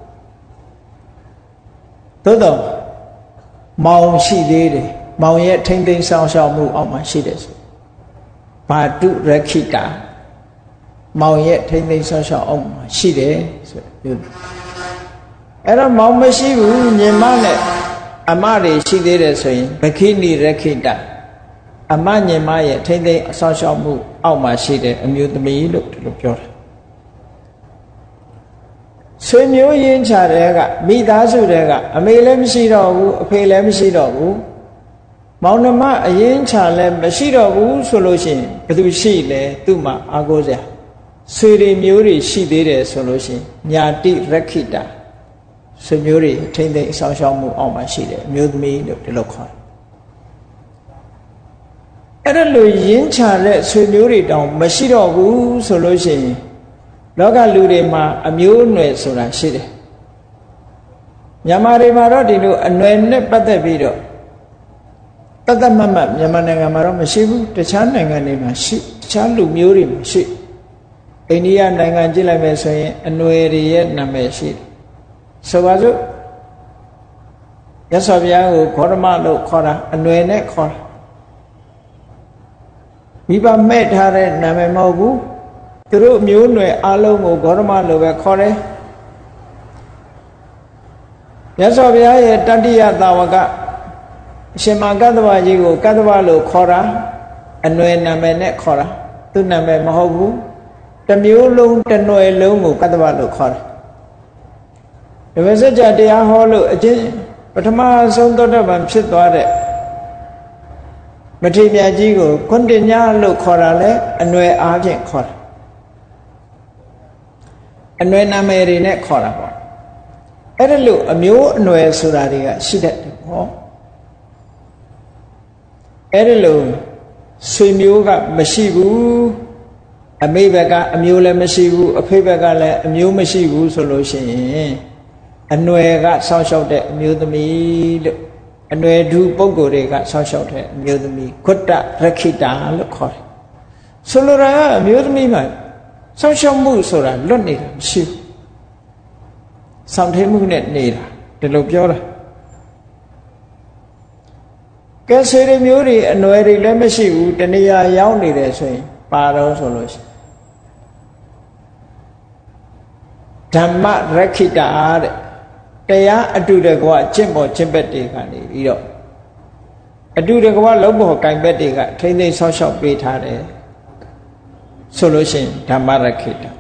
သို့တော့မောင်ရှိသေးတယ်မောင်ရဲ့ထိမ့်သိမ်းဆောင်ရှောက်မှုအောက်မှာရှိတယ်ဆိုဘာတုရခိတာမောင်ရဲ့ထိမ့်သိမ်းဆောင်ရှောက်အောက်မှာရှိတယ်ဆိုပြောအဲ့တော့မောင်မရှိဘူးညီမနဲ့အမတွေရှိသေးတယ်ဆိုရင်ဘခိနိရခိတာအမညီမရဲ့ထိမ့်သိမ်းဆောင်ရှောက်မှုအောက်မှာရှိတဲ့အမျိုးသမီးလို့ဒီလိုပြောတာဆွေမျိုးရင်းချတဲ့ကမိသားစုတွေကအမေလည်းမရှိတော့ဘူးအဖေလည်းမရှိတော့ဘူးမောင်နှမအရင်ချလည်းမရှိတော့ဘူးဆိုလို့ရှိရင်ဘယ်သူရှိလဲသူ့မှာအာကိုးစရာဆွေတွေမျိုးတွေရှိသေးတယ်ဆိုလို့ရှိရင်ညာတိရခိတာဆွေမျိုးတွေထိမ့်သိမ့်အဆောင်ရှောက်မှုအောက်မှာရှိတယ်အမျိုးသမီးလို့ဒီလိုခေါ်အဲ့ဒါလိုရင်းချတဲ့ဆွေမျိုးတွေတောင်မရှိတော့ဘူးဆိုလို့ရှိရင်လောကလူတွေမှာအမျိုးအနွယ်ဆိုတာရှိတယ်မြန်မာတွေမှာတော့ဒီလိုအနွယ်နဲ့ပတ်သက်ပြီးတော့တသက်မတ်မတ်မြန်မာနိုင်ငံမှာတော့မရှိဘူးတခြားနိုင်ငံတွေမှာရှိတခြားလူမျိုးတွေမှာရှိအိန္ဒိယနိုင်ငံကြည့်လိုက်မယ်ဆိုရင်အနွယ်တွေရဲ့နာမည်ရှိတယ်ဆိုပါစို့ရသော်ဘုရားကိုဂေါတမလို့ခေါ်တာအနွယ်နဲ့ခေါ်တာမိဘမဲ့ထားတဲ့နာမည်မဟုတ်ဘူးသူတို့မျိုးနွယ်အလုံးကိုဂေါတမလို့ပဲခေါ်တယ်ရသော်ဘုရားရဲ့တတိယသာဝကအရှင်မကတ္တဗကြီးကိုကတ္တဗလို့ခေါ်တာအနွယ်နာမည်နဲ့ခေါ်တာသူ့နာမည်မဟုတ်ဘူးတစ်မျိုးလုံးတစ်နွယ်လုံးကိုကတ္တဗလို့ခေါ်တယ်ဓမ္မစကြာတရားဟောလို့အချင်းပထမဆုံးသောတပန်ဖြစ်သွားတဲ့မထေရမြတ်ကြီးကိုခွန်တညလို့ခေါ်တာလဲအနွယ်အားဖြင့်ခေါ်တာအနွယ်နာမည်တွေနဲ့ခေါ်တာပေါ့အဲ့ဒါလို့အမျိုးအနွယ်ဆိုတာတွေကရှိတတ်တယ်ဟောအဲ့ဒါလို့ဆွေမျိုးကမရှိဘူးအမေဘက်ကအမျိုးလည်းမရှိဘူးအဖေဘက်ကလည်းအမျိုးမရှိဘူးဆိုလို့ရှိရင်အနွယ်ကဆောင်းလျှောက်တဲ့အမျိုးသမီးလို့အနွယ်ဓုပုဂ္ဂိုလ်တွေကဆောင်းလျှောက်တဲ့အမျိုးသမီးခွတ္တရခိတာလို့ခေါ်တယ်ဆိုလိုတာကအမျိုးသမီးမှာဆောင်းလျှောက်မှုဆိုတာလွတ်နေတာမရှိဘူးဆောင်းထိမှုနဲ့နေတာဒီလိုပြောတာကဲဆွေတွေမျိုးတွေအနွယ်တွေလည်းမရှိဘူးတဏှာရောက်နေတယ်ဆိုရင်ပါတော့ဆိုလို့ရှိဓမ္မရခိတာတဲ့တရားအတုတကွာကျင့်ပေါ်ကျင့်ဘက်တွေကနေပြီးတော့အတုတကွာလုံးပေါ်ကင်ဘက်တွေကထိမ့်သိမ်းဆောက်ရှောက်ပေးထားတယ်ဆိုလို့ရှိရင်ဓမ္မရခိတာ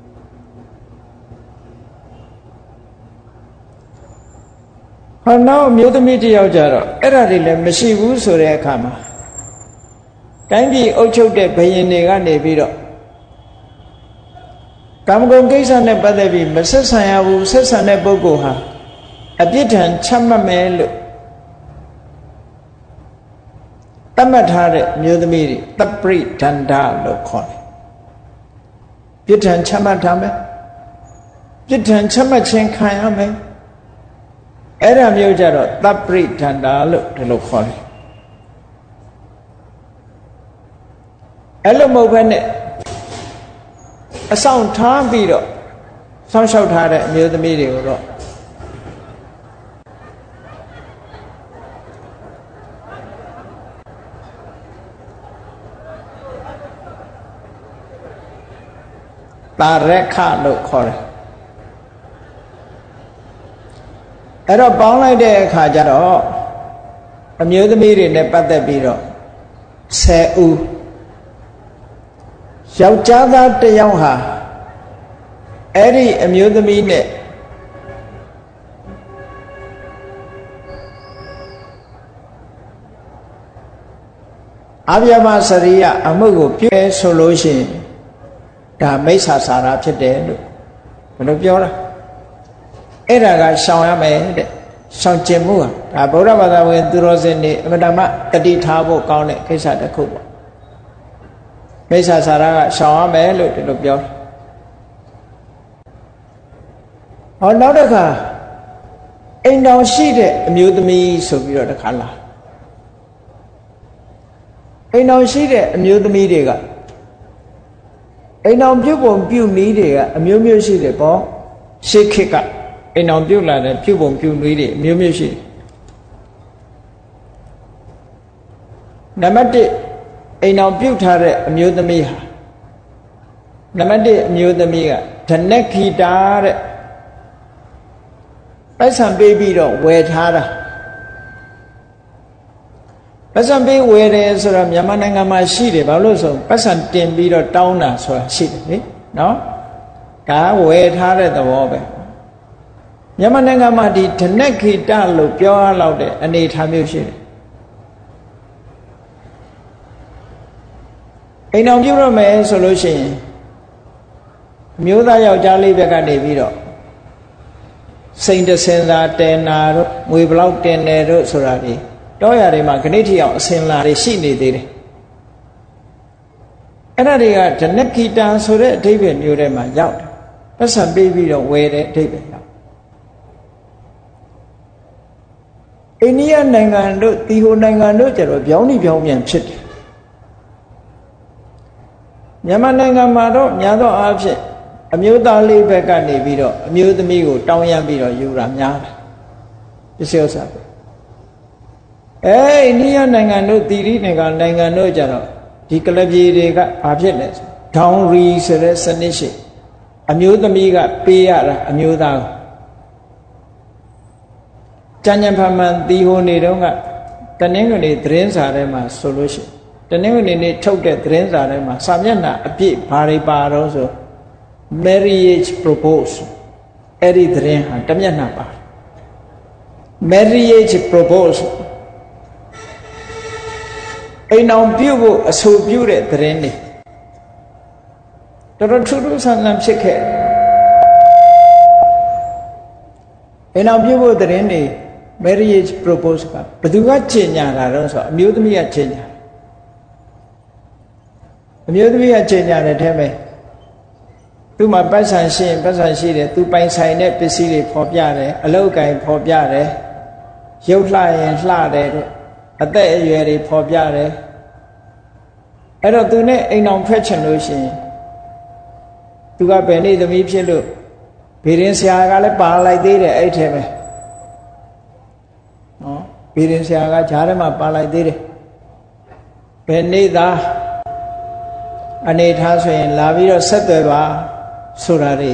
ဟောနောက်မျိုးသမီးတယောက်ကြတော့အဲ့ဒါတွေလည်းမရှိဘူးဆိုတဲ့အခါမှာတိုင်းပြည်အုပ်ချုပ်တဲ့ဘုရင်တွေကနေပြီးတော့ကာမဂုဏ်ကိစ္စနဲ့ပတ်သက်ပြီးမဆက်ဆံရဘူးဆက်ဆံတဲ့ပုဂ္ဂိုလ်ဟာအပြစ်ဒဏ်ချမှတ်မယ်လို့သတ်မှတ်ထားတဲ့မျိုးသမီးတွေတပရိဒန္ဒလို့ခေါ်တယ်ပြစ်ဒဏ်ချမှတ်ထားမယ်ပြစ်ဒဏ်ချမှတ်ခြင်းခံရမယ်အဲ့ဒါမျိုးကြတော့တပရိဒန္ဒလို့ဒီလိုခေါ်တယ်အဲ့လိုမဟုတ်ဘဲနဲ့အဆောင်ထားပြီးတော့ဆောင်းလျှောက်ထားတဲ့အမျိုးသမီးတွေကိုတော့တာရက်ခလို့ခေါ်တယ်အဲ့တော့ပေါင်းလိုက်တဲ့အခါကျတော့အမျိုးသမီးတွေနဲ့ပတ်သက်ပြီးတော့ဆယ်ဦးယောက်ျားသားတစ်ယောက်ဟာအဲ့ဒီအမျိုးသမီးနဲ့အဗျမစရိယအမှုကိုပြုဲဆိုလို့ရှိရင်ဒါမိစ္ဆာစာရာဖြစ်တယ်လို့ဘယ်လိုပြောတာအဲ့ဒါကရှောင်ရမယ်တဲ့ရှောင်ကျင်မှုဟာဒါဗုဒ္ဓဘာသာဝင်သူတော်စင်တွေအမှန်တမ်းတတိထားဖို့ကောင်းတဲ့ကိစ္စတစ်ခုပေါ့မိစ္ဆာစာရကရှောင်ရမယ်လို့ဒီလိုပြောတယ်ဟောနောက်တစ်ခါအိမ်တော်ရှိတဲ့အမျိုးသမီးဆိုပြီးတော့တစ်ခါလာအိမ်တော်ရှိတဲ့အမျိုးသမီးတွေကအိမ်တော်ပြုတ်ပုံပြုတ်နည်းတွေကအမျိုးမျိုးရှိတယ်ပေါ့ရှေးခေတ်ကအိမ်တော်ပြုတ်လာတဲ့ပြုတ်ပုံပြုတ်နည်းတွေအမျိုးမျိုးရှိတယ်နံပါတ်တစ်အိမ်တော်ပြုတ်ထားတဲ့အမျိုးသမီးဟာနံပါတ်တစ်အမျိုးသမီးကဓနက္ခိတာတဲ့ပိုက်ဆံပေးပြီးတော့ဝယ်ထားတာပိုက်ဆံပေးဝယ်တယ်ဆိုတော့မြန်မာနိုင်ငံမှာရှိတယ်ဘာလို့ဆိုပိုက်ဆံတင်ပြီးတော့တောင်းတာဆိုတာရှိတယ်လေနော်ဒါဝယ်ထားတဲ့သဘောပဲမြန်မာနိုင်ငံမှာဒီဓနက္ခိတလို့ပြောရလောက်တဲ့အနေအထားမျိုးရှိတယ်အိမ်တော်ပြုရမယ်ဆိုလို့ရှိရင်မျိုးသားယောက်ျားလေးဘက်ကနေပြီးတော့စိန်တစင်သာတင်နာတို့ငွေဘလောက်တင်တယ်တို့ဆိုတာဒီတောရတွေမှာခဏိထီအောင်အစင်လာတွေရှိနေသေးတယ်အဲ့ဒါတွေကဓနက္ခိတဆိုတဲ့အဓိပ္ပာယ်မျိုးထဲမှာရောက်တယ်ပတ်စံပေးပြီးတော့ဝယ်တဲ့အဓိပ္ပာယ်ရောက်အိန္ဒိယနိုင်ငံတို့တီဟိုနိုင်ငံတို့ကျတော့ပြောင်းနေပြောင်းပြန်ဖြစ်တယ်မြန်မာနိုင်ငံမှာတော့များသောအားဖြင့်အမျိုးသားလေးဘက်ကနေပြီးတော့အမျိုးသမီးကိုတောင်းရမ်းပြီးတော့ယူတာများတယ်ဒီစေဥစ္စာပဲအဲအိန္ဒိယနိုင်ငံတို့သီရိနိုင်ငံနိုင်ငံတို့ကြတော့ဒီကလပြေတွေကဘာဖြစ်လဲဆိုဒေါင်ရီဆိုတဲ့စနစ်ရှိအမျိုးသမီးကပေးရတာအမျိုးသားကိုကြံ့ကြံ့ဖန်ဖန်တီဟိုနေတော့ကတနင်္ဂနွေသတင်းစာထဲမှာဆိုလို့ရှိရင်တနင်္ဂနွေနေ့ထုတ်တဲ့သတင်းစာထဲမှာစာမျက်နှာအပြည့်ဘာတွေပါတော့ဆို marriage propose အဲ့ဒီသတင်းဟာတမျက်နှာပါ marriage propose အိမ်အောင်ပြုတ်ဖို့အဆိုပြုတဲ့သတင်းတွေတော်တော်ထူးထူးဆန်းဆန်းဖြစ်ခဲ့အိမ်အောင်ပြုတ်ဖို့သတင်းတွေ marriage propose ကဘယ်သူကကြေညာတာတော့ဆိုအမျိုးသမီးကကြေညာအမျိုးသမီးကကြေညာတဲ့ထဲမှာသူ့မှာပတ်စံရှိရင်ပတ်စံရှိတယ်သူပိုင်ဆိုင်တဲ့ပစ္စည်းတွေဖော်ပြတယ်အလုပ်ကိုင်ဖော်ပြတယ်ရုပ်လှရင်လှတယ်အသက်အရွယ်တွေဖော်ပြတယ်အဲ့တော့သူနဲ့အိမ်အောင်ဖက်ချင်လို့ရှိရင်သူကဘယ်နေ့သမီးဖြစ်လို့ဗေဒင်ဆရာကလည်းပါလိုက်သေးတယ်အဲ့ထဲမှာနော်ဗေဒင်ဆရာကဂျားထဲမှာပါလိုက်သေးတယ်ဘယ်နေ့သားအနေထားဆိုရင်လာပြီးတော့ဆက်သွယ်ပါဆိုတာတွေ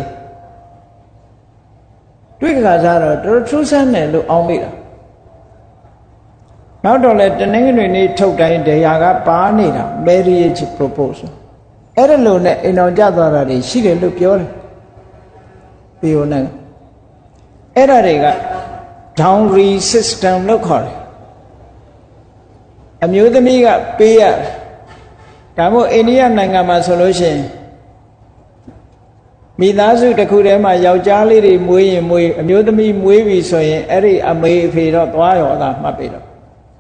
တွေ့ကြစားတော့တော်တော်ထူးဆန်းတယ်လို့အောင်းမိတာနောက်တော့လဲတနင်္ဂနွေနေ့ထုတ်တိုင်းတရားကပါနေတာ marriage proposal အဲ့ဒါလို့နဲ့အိမ်တော်ကြသွားတာတွေရှိတယ်လို့ပြောတယ်ပြီးတော့နဲ့အဲ့ဒါတွေက dowry system လို့ခေါ်တယ်အမျိုးသမီးကပေးရတယ်ဒါမို့အိန္ဒိယနိုင်ငံမှာဆိုလို့ရှိရင်မိသားစုတစ်ခုတည်းမှာယောက်ျားလေးတွေမွေးရင်မွေးအမျိုးသမီးမွေးပြီဆိုရင်အဲ့ဒီအမေအဖေတော့သွားရောသာမှတ်ပြီတော့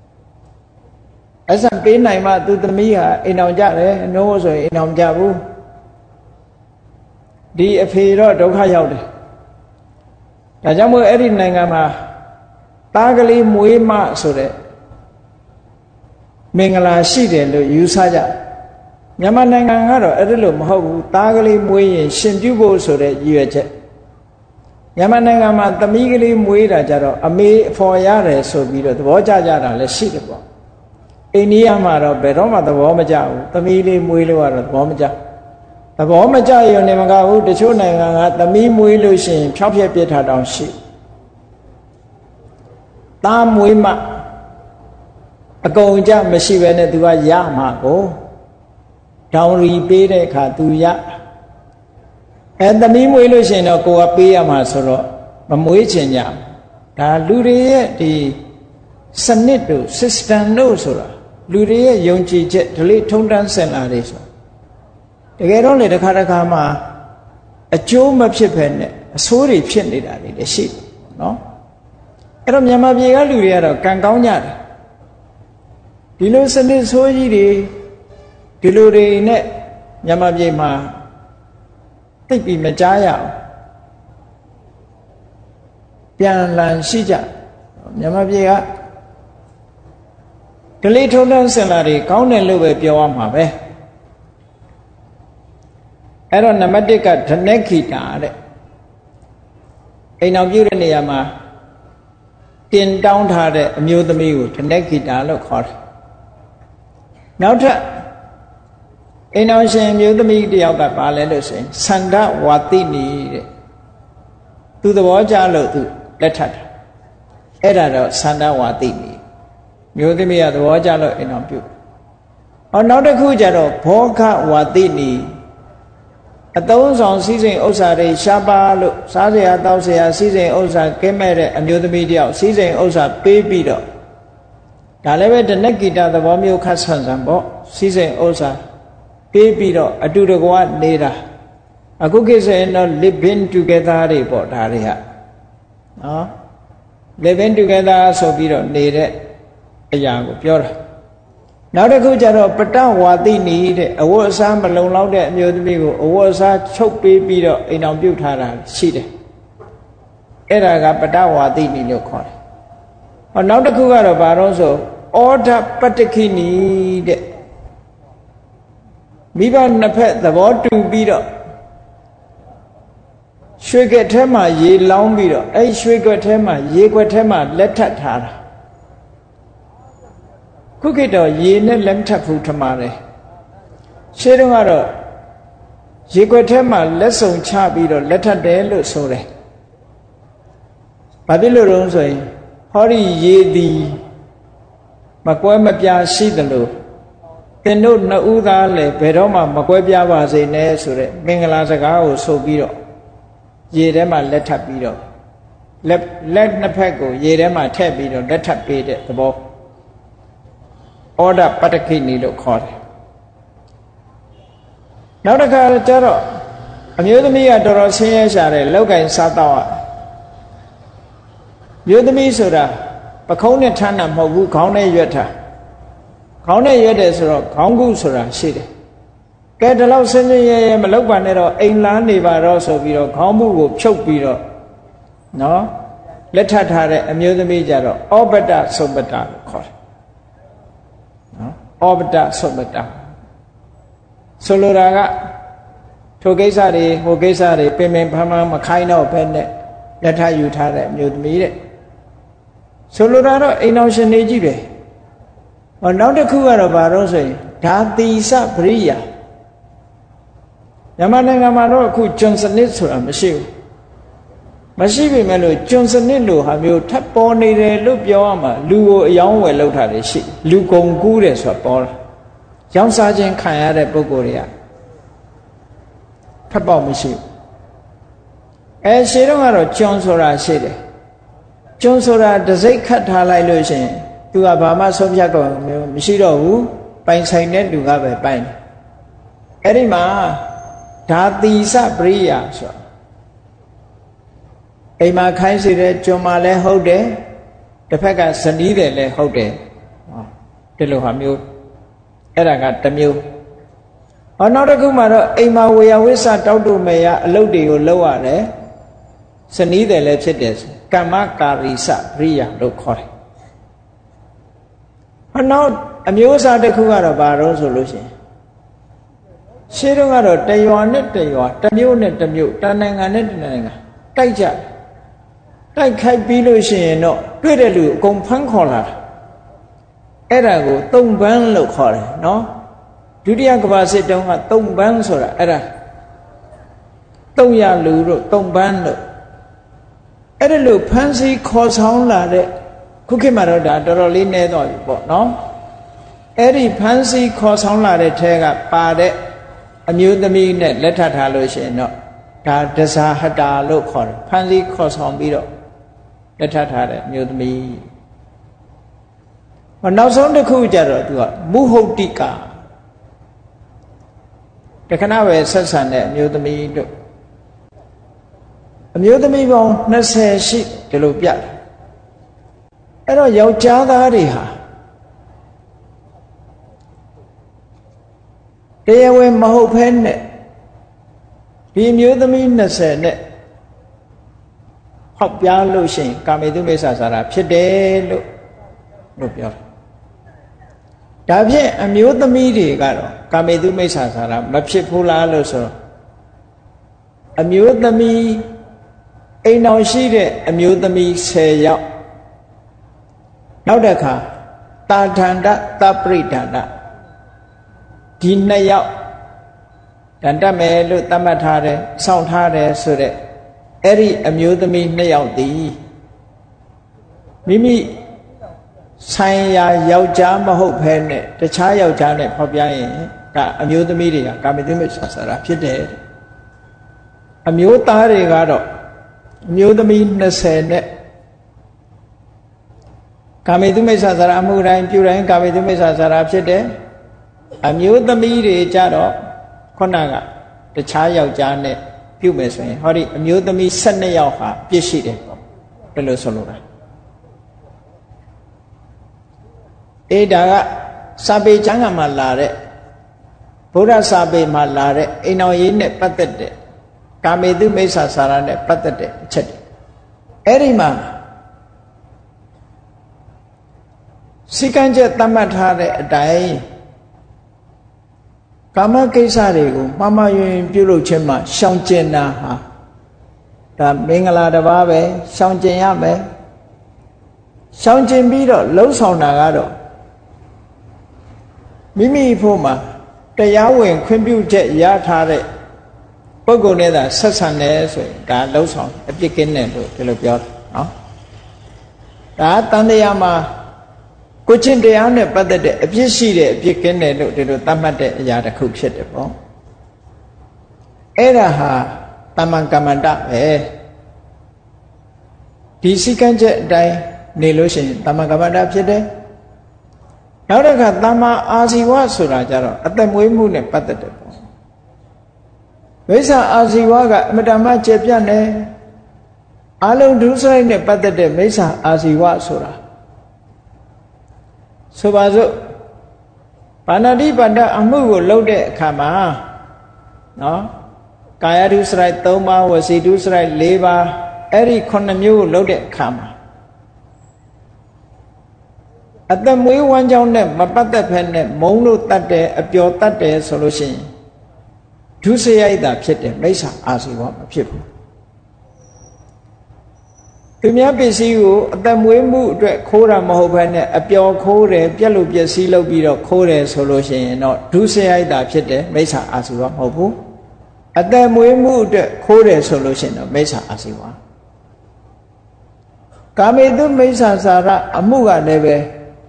အဲ့စံပေးနိုင်မှသူသမီးဟာအိမ်အောင်ကြတယ်နှိုးဆိုရင်အိမ်အောင်ကြဘူးဒီအဖေတော့ဒုက္ခရောက်တယ်ဒါကြောင့်မို့အဲ့ဒီနိုင်ငံမှာသားကလေးမွေးမှဆိုတဲ့မင်္ဂလာရှိတယ်လို့ယူဆကြမြန်မာနိုင်ငံကတော့အဲ့ဒါလို့မဟုတ်ဘူးသားကလေးမွေးရင်ရှင်ပြုဖို့ဆိုတဲ့ရည်ရွယ်ချက်မြန်မာနိုင်ငံမှာသမီးကလေးမွေးတာကြတော့အမေအဖော်ရတယ်ဆိုပြီးတော့သဘောကျကြတာလည်းရှိတယ်ပေါ့အိန္ဒိယမှာတော့ဘယ်တော့မှသဘောမကျဘူးသမီးလေးမွေးလို့ကတော့သဘောမကျသဘောမကျရုံနဲ့မကဘူးတချို့နိုင်ငံကသမီးမွေးလို့ရှိရင်ဖြောက်ဖြက်ပြစ်ထားတောင်ရှိသားမွေးမှအကုန်ကြမရှိပဲနဲ့သူကရမှာကိုဒေါင်ရီပေးတဲ့အခါသူရအဲသမီးမွေးလို့ရှိရင်တော့ကိုကပေးရမှာဆိုတော့မမွေးချင်ကြဒါလူတွေရဲ့ဒီစနစ်တို့ system တို့ဆိုတာလူတွေရဲ့ယုံကြည်ချက်ဒလိထုံတန်းစင်လာတွေဆိုတကယ်တော့လေတစ်ခါတစ်ခါမှအကျိုးမဖြစ်ဖ ೇನೆ အဆိုးတွေဖြစ်နေတာတွေလည်းရှိတယ်နော်အဲ့တော့မြန်မာပြည်ကလူတွေကတော့ကံကောင်းကြတယ်ဒီလိုစနစ်ဆိုးကြီးတွေဒီလိုတွေနဲ့မြန်မာပြည်မှာသိပ်ပြီးမကြားရအောင်ပြန်လည်ရှိကြမြန်မာပြည်ကဒလိထုံးတန်းစင်လာတွေကောင်းတယ်လို့ပဲပြောရမှာပဲအဲ့တော့နံပါတ်တစ်ကဓနခိတာတဲ့အိမ်အောင်ပြုတဲ့နေရာမှာတင်တောင်းထားတဲ့အမျိုးသမီးကိုဓနခိတာလို့ခေါ်တယ်နောက်ထပ်အိမ်အောင်ရှင်မျိုးသမီးတယောက်ကပါလဲလို့ဆိုရင်သန္ဒဝါတိနီတဲ့သူသဘောကျလို့သူလက်ထပ်တာအဲ့ဒါတော့သန္ဒဝါတိနီမျိုးသမီးကသဘောကျလို့အိမ်အောင်ပြုဟောနောက်တစ်ခုကျတော့ဘောဂဝါတိနီအသုံးဆောင်စည်းစိမ်ဥစ္စာတွေရှားပါလို့စားစရာတောက်စရာစည်းစိမ်ဥစ္စာကင်းမဲ့တဲ့အမျိုးသမီးတယောက်စည်းစိမ်ဥစ္စာပေးပြီးတော့ဒါလည်းပဲဓနကိတသဘောမျိုးခတ်ဆန်ဆန်ပေါ့စည်းစိမ်ဥစ္စာပေးပြီးတော့အတူတကွနေတာအခုခေတ်ဆိုရင်တော့ living together တွေပေါ့ဒါတွေကနော် living together ဆိုပြီးတော့နေတဲ့အရာကိုပြောတာနောက်တစ်ခုကျတော့ပတဝါတိနီတဲ့အဝတ်အစားမလုံလောက်တဲ့အမျိုးသမီးကိုအဝတ်အစားချုပ်ပေးပြီးတော့အိမ်အောင်ပြုတ်ထားတာရှိတယ်အဲ့ဒါကပတဝါတိနီလို့ခေါ်တယ်ဟောနောက်တစ်ခုကတော့ဘာလို့ဆိုဩဒပတ္တခိနီတဲ့မိဘနှစ်ဖက်သဘောတူပြီးတော့ရွှေကွက်ထဲမှာရေလောင်းပြီးတော့အဲ့ရွှေကွက်ထဲမှာရေကွက်ထဲမှာလက်ထပ်ထားတာခုခေတ်တော့ရေနဲ့လက်ထပ်ဘူးထမှာတယ်ရှေးတုန်းကတော့ရေကွက်ထဲမှာလက်စုံချပြီးတော့လက်ထပ်တယ်လို့ဆိုတယ်ဘာဖြစ်လို့လဲဆိုရင်ဟောဒီရေသည်မကွဲမပြားရှိတယ်လို့သင်တို့နှစ်ဦးသားလည်းဘယ်တော့မှမကွဲပြားပါစေနဲ့ဆိုတဲ့မင်္ဂလာစကားကိုဆိုပြီးတော့ရေထဲမှာလက်ထပ်ပြီးတော့လက်လက်နှစ်ဖက်ကိုရေထဲမှာထည့်ပြီးတော့လက်ထပ်ပေးတဲ့သဘောဩဒပတ္တခိနီလို့ခေါ်တယ်နောက်တစ်ခါကျတော့အမျိုးသမီးကတော်တော်ဆင်းရဲရှာတယ်လောက်ကင်စားတော့อ่ะမျိုးသမီးဆိုတာပခုံးနဲ့ထမ်းတာမဟုတ်ဘူးခေါင်းနဲ့ရွက်တာခေါင်းနဲ့ရွက်တယ်ဆိုတော့ခေါင်းကုဆိုတာရှိတယ်ကဲဒီလောက်ဆင်းရဲရဲမလောက်ပါနဲ့တော့အိမ်လားနေပါတော့ဆိုပြီးတော့ခေါင်းမှုကိုဖြုတ်ပြီးတော့နော်လက်ထပ်ထားတဲ့အမျိုးသမီးကြတော့ဩပတ္တသုပ္ပတ္တလို့ခေါ်တယ်နော်ဩပတ္တသုပ္ပတ္တဆိုလိုတာကထိုကိစ္စတွေဟိုကိစ္စတွေပင်ပင်ဖန်းဖန်းမခိုင်းတော့ဘဲနဲ့လက်ထပ်ယူထားတဲ့အမျိုးသမီးတဲ့ဆိုလိုတာတော့အိမ်တော်ရှင်နေကြည့်ပဲဟောနောက်တစ်ခုကတော့ဘာလို့ဆိုရင်ဓာတိစပရိယာမြန်မာနိုင်ငံမှာတော့အခုကျွန်စနစ်ဆိုတာမရှိဘူးမရှိပေမဲ့လို့ကျွန်စနစ်လိုဟာမျိုးထပ်ပေါ်နေတယ်လို့ပြောရမှာလူကိုအယောင်းဝယ်လောက်တာတွေရှိလူကုန်ကူးတယ်ဆိုတာပေါ်လာရောင်းစားခြင်းခံရတဲ့ပုဂ္ဂိုလ်တွေကထပ်ပေါ်မရှိဘူးအဲရှေးတော့ကတော့ကျွန်ဆိုတာရှိတယ်ကျွန်ဆိုတာတစိတ်ခတ်ထားလိုက်လို့ရှိရင်သူကဘာမှဆုံးဖြတ်ကုန်မရှိတော့ဘူးပိုင်ဆိုင်တဲ့လူကပဲပိုင်တယ်အဲ့ဒီမှာဓာတိစပရိယာဆိုအိမ်မှာခိုင်းစီတဲ့ကျွန်မလည်းဟုတ်တယ်တစ်ဖက်ကဇနီးတယ်လည်းဟုတ်တယ်ဒီလိုဟာမျိုးအဲ့ဒါကတစ်မျိုးဟောနောက်တစ်ခုမှာတော့အိမ်မှာဝေယဝိဆတောက်တုမေယအလုပ်တွေကိုလုပ်ရတယ်ဇနီးတယ်လည်းဖြစ်တယ်ကမ္မကာရိစပရိယာလို့ခေါ်တယ်ဟောနောက်အမျိုးအစားတစ်ခုကတော့ဘာလို့ဆိုလို့ရှိရင်ရှေးတုန်းကတော့တရွာနဲ့တရွာတစ်မျိုးနဲ့တစ်မျိုးတနိုင်ငံနဲ့တနိုင်ငံတိုက်ကြတိုက်ခိုက်ပြီးလို့ရှိရင်တော့တွေ့တဲ့လူအကုန်ဖမ်းခေါ်လာတာအဲ့ဒါကိုသုံးပန်းလို့ခေါ်တယ်နော်ဒုတိယကမ္ဘာစစ်တုန်းကသုံးပန်းဆိုတာအဲ့ဒါသုံးရလူတို့သုံးပန်းလို့အဲ့ဒါလို့ဖမ်းဆီးခေါ်ဆောင်လာတဲ့ခုခေတ်မှာတော့ဒါတော်တော်လေးနည်းသွားပြီပေါ့နော်အဲ့ဒီဖမ်းဆီးခေါ်ဆောင်လာတဲ့ထဲကပါတဲ့အမျိုးသမီးနဲ့လက်ထပ်ထားလို့ရှိရင်တော့ဒါဒဇာဟတာလို့ခေါ်တယ်ဖမ်းဆီးခေါ်ဆောင်ပြီးတော့လက်ထပ်ထားတဲ့အမျိုးသမီးဟောနောက်ဆုံးတစ်ခုကြတော့သူကမုဟုတ်တိကာတခဏပဲဆက်ဆံတဲ့အမျိုးသမီးတို့အမျိုးသမီးပေါင်းနှစ်ဆယ်ရှိဒီလိုပြတယ်အဲ့တော့ယောက်ျားသားတွေဟာတရားဝင်မဟုတ်ဖဲနဲ့ဒီအမျိုးသမီးနှစ်ဆယ်နဲ့ဟောက်ပြားလို့ရှိရင်ကာမေတုမိစ္ဆာစာရာဖြစ်တယ်လို့လို့ပြောတယ်ဒါဖြင့်အမျိုးသမီးတွေကတော့ကာမေတုမိစ္ဆာစာရာမဖြစ်ဘူးလားလို့ဆိုတော့အမျိုးသမီးအိမ်တော်ရှိတဲ့အမျိုးသမီးဆယ်ယောက်နောက်တစ်ခါတာထန္တသပရိဒန္တဒီနှစ်ယောက်တန်တတ်မယ်လို့သတ်မှတ်ထားတယ်စောင့်ထားတယ်ဆိုတဲ့အဲ့ဒီအမျိုးသမီးနှစ်ယောက်သည်မိမိဆိုင်ရာယောက်ျားမဟုတ်ဘဲနဲ့တခြားယောက်ျားနဲ့ဖော်ပြရင်ဒါအမျိုးသမီးတွေကကာမေတုမိစ္ဆာစာရာဖြစ်တယ်အမျိုးသားတွေကတော့အမျိုးသမီးနှစ်ဆယ်နဲ့ကာမေတုမိစ္ဆာစာရာအမှုတိုင်းပြုတိုင်းကာမေတုမိစ္ဆာစာရာဖြစ်တယ်အမျိုးသမီးတွေကြတော့ခုနကတခြားယောက်ျားနဲ့ပြုမယ်ဆိုရင်ဟောဒီအမျိုးသမီး၁၂ယောက်ဟာပြည့်ရှိတယ်ပေါ့ဘယ်လိုဆိုလို့လဲအေးဒါကစာပေကျမ်းဂန်မှာလာတဲ့ဗုဒ္ဓစာပေမှာလာတဲ့အိမ်တော်ရေးနဲ့ပတ်သက်တဲ့ကာမေတုမိစ္ဆာစာရာနဲ့ပတ်သက်တဲ့အချက်တွေအဲ့ဒီမှာစိကံချက်သတ်မှတ်ထားတဲ့အတိုင်းကာမကိစ္စတွေကိုမှားမှားယွင်းယွင်းပြုလုပ်ခြင်းမှာရှောင်ကျဉ်တာဟာဒါမင်္ဂလာတစ်ပါးပဲရှောင်ကျဉ်ရမယ်ရှောင်ကျဉ်ပြီးတော့လှုပ်ဆောင်တာကတော့မိမိဖို့မှာတရားဝင်ခွင့်ပြုချက်ရထားတဲ့ပုဂ္ဂိုလ်နဲ့သာဆက်ဆံတယ်ဆိုရင်ဒါလှုပ်ဆောင်အပြစ်ကင်းတယ်လို့ဒီလိုပြောတယ်နော်ဒါတန်တရားမှာကိုချင်းတရားနဲ့ပတ်သက်တဲ့အပြစ်ရှိတဲ့အပြစ်ကင်းတယ်လို့ဒီလိုသတ်မှတ်တဲ့အရာတစ်ခုဖြစ်တယ်ပေါ့အဲ့ဒါဟာတမန်ကမ္မန္တပဲဒီစိကံချက်အတိုင်းနေလို့ရှိရင်တမန်ကမ္မန္တဖြစ်တယ်နောက်တစ်ခါတမ္မာအာဇီဝဆိုတာကြတော့အသက်မွေးမှုနဲ့ပတ်သက်တယ်ပေါ့မိစ္ဆာအာဇီဝကအမတမကျေပြတ်နေအလုံးဒုစရိုက်နဲ့ပတ်သက်တဲ့မိစ္ဆာအာဇီဝဆိုတာဆိုပါစို့ဘာဏတိပန္ဒအမှုကိုလုပ်တဲ့အခါမှာနော်ကာယဒုစရိုက်၃ပါးဝစီဒုစရိုက်၄ပါးအဲ့ဒီခုနှစ်မျိုးကိုလုပ်တဲ့အခါမှာအသက်မွေးဝမ်းကြောင်းနဲ့မပတ်သက်ဖက်နဲ့မုံလို့တတ်တယ်အပျော်တတ်တယ်ဆိုလို့ရှိရင်ဒုစရိုက်တာဖြစ်တယ်မိစ္ဆာအာဇီဝမဖြစ်ဘူးသူများပစ္စည်းကိုအသက်မွေးမှုအတွက်ခိုးတာမဟုတ်ဘဲနဲ့အပျော်ခိုးတယ်ပြက်လို့ပစ္စည်းလုပ်ပြီးတော့ခိုးတယ်ဆိုလို့ရှိရင်တော့ဒုစရိုက်တာဖြစ်တယ်မိစ္ဆာအာဇီဝမဟုတ်ဘူးအသက်မွေးမှုအတွက်ခိုးတယ်ဆိုလို့ရှိရင်တော့မိစ္ဆာအာဇီဝကာမေတုမိစ္ဆာစာရအမှုကလည်းပဲ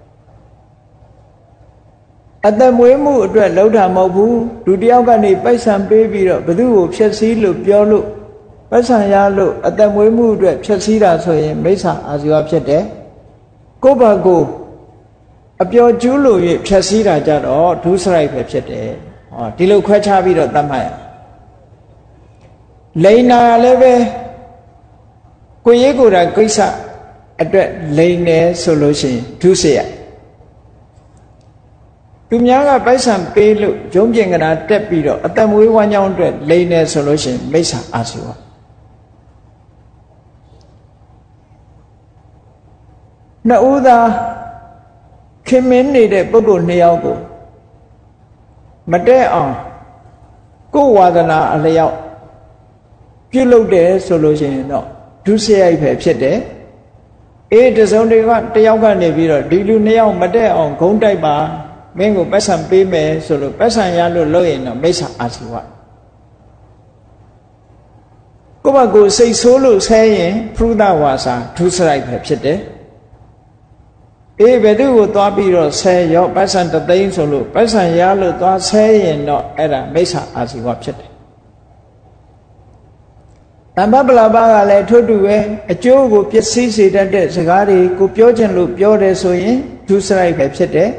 အသက်မွေးမှုအတွက်လှုပ်တာမဟုတ်ဘူးလူတယောက်ကနေပိုက်ဆံပေးပြီးတော့ဘသူ့ကိုဖျက်ဆီးလို့ပြောလို့ပိုက်ဆံရလို့အသက်မွေးမှုအတွက်ဖျက်ဆီးတာဆိုရင်မိစ္ဆာအာဇီဝဖြစ်တယ်ကိုယ့်ဘာကိုအပျော်ကျူးလို့ရဖျက်ဆီးတာကြတော့ဒုစရိုက်ပဲဖြစ်တယ်ဟောဒီလိုခွဲခြားပြီးတော့သတ်မှတ်ရလိန်နာလည်းပဲကိုရေးကိုယ်တာကိစ္စအတွက်လိန်တယ်ဆိုလို့ရှိရင်ဒုစရိုက်သူများကပိုက်ဆံပေးလို့ရုံးပြင်ကနာတက်ပြီးတော့အသက်မွေးဝမ်းကြောင်းအတွက်လိန်တယ်ဆိုလို့ရှိရင်မိစ္ဆာအာဇီဝနှစ်ဦးသာခင်မင်းနေတဲ့ပုဂ္ဂိုလ်နှစ်ယောက်ကိုမတဲအောင်ကိုယ်ဝါဒနာအလျောက်ပြုလုပ်တယ်ဆိုလို့ရှိရင်တော့ဒုစရိုက်ပဲဖြစ်တယ်အေးတစုံတွေကတယောက်ကနေပြီးတော့ဒီလူနှစ်ယောက်မတဲအောင်ဂုံးတိုက်ပါမင်းကိုပတ်စံပေးမယ်ဆိုလို့ပတ်စံရလို့လုပ်ရင်တော့မိစ္ဆာအာဇီဝကိုယ့်ဘကိုစိတ်ဆိုးလို့ဆဲရင်ဖရုဒဝါစာဒုစရိုက်ပဲဖြစ်တယ်အေးဘယ်သူကိုသွားပြီးတော့ဆဲရောပတ်စံတသိန်းဆိုလို့ပတ်စံရလို့သွားဆဲရင်တော့အဲ့ဒါမိစ္ဆာအာဇီဝဖြစ်တယ်တမ္ပပလာပကလည်းထို့တူပဲအကျိုးကိုပျက်စီးစေတတ်တဲ့စကားတွေကိုပြောခြင်းလို့ပြောတယ်ဆိုရင်ဒုစရိုက်ပဲဖြစ်တယ်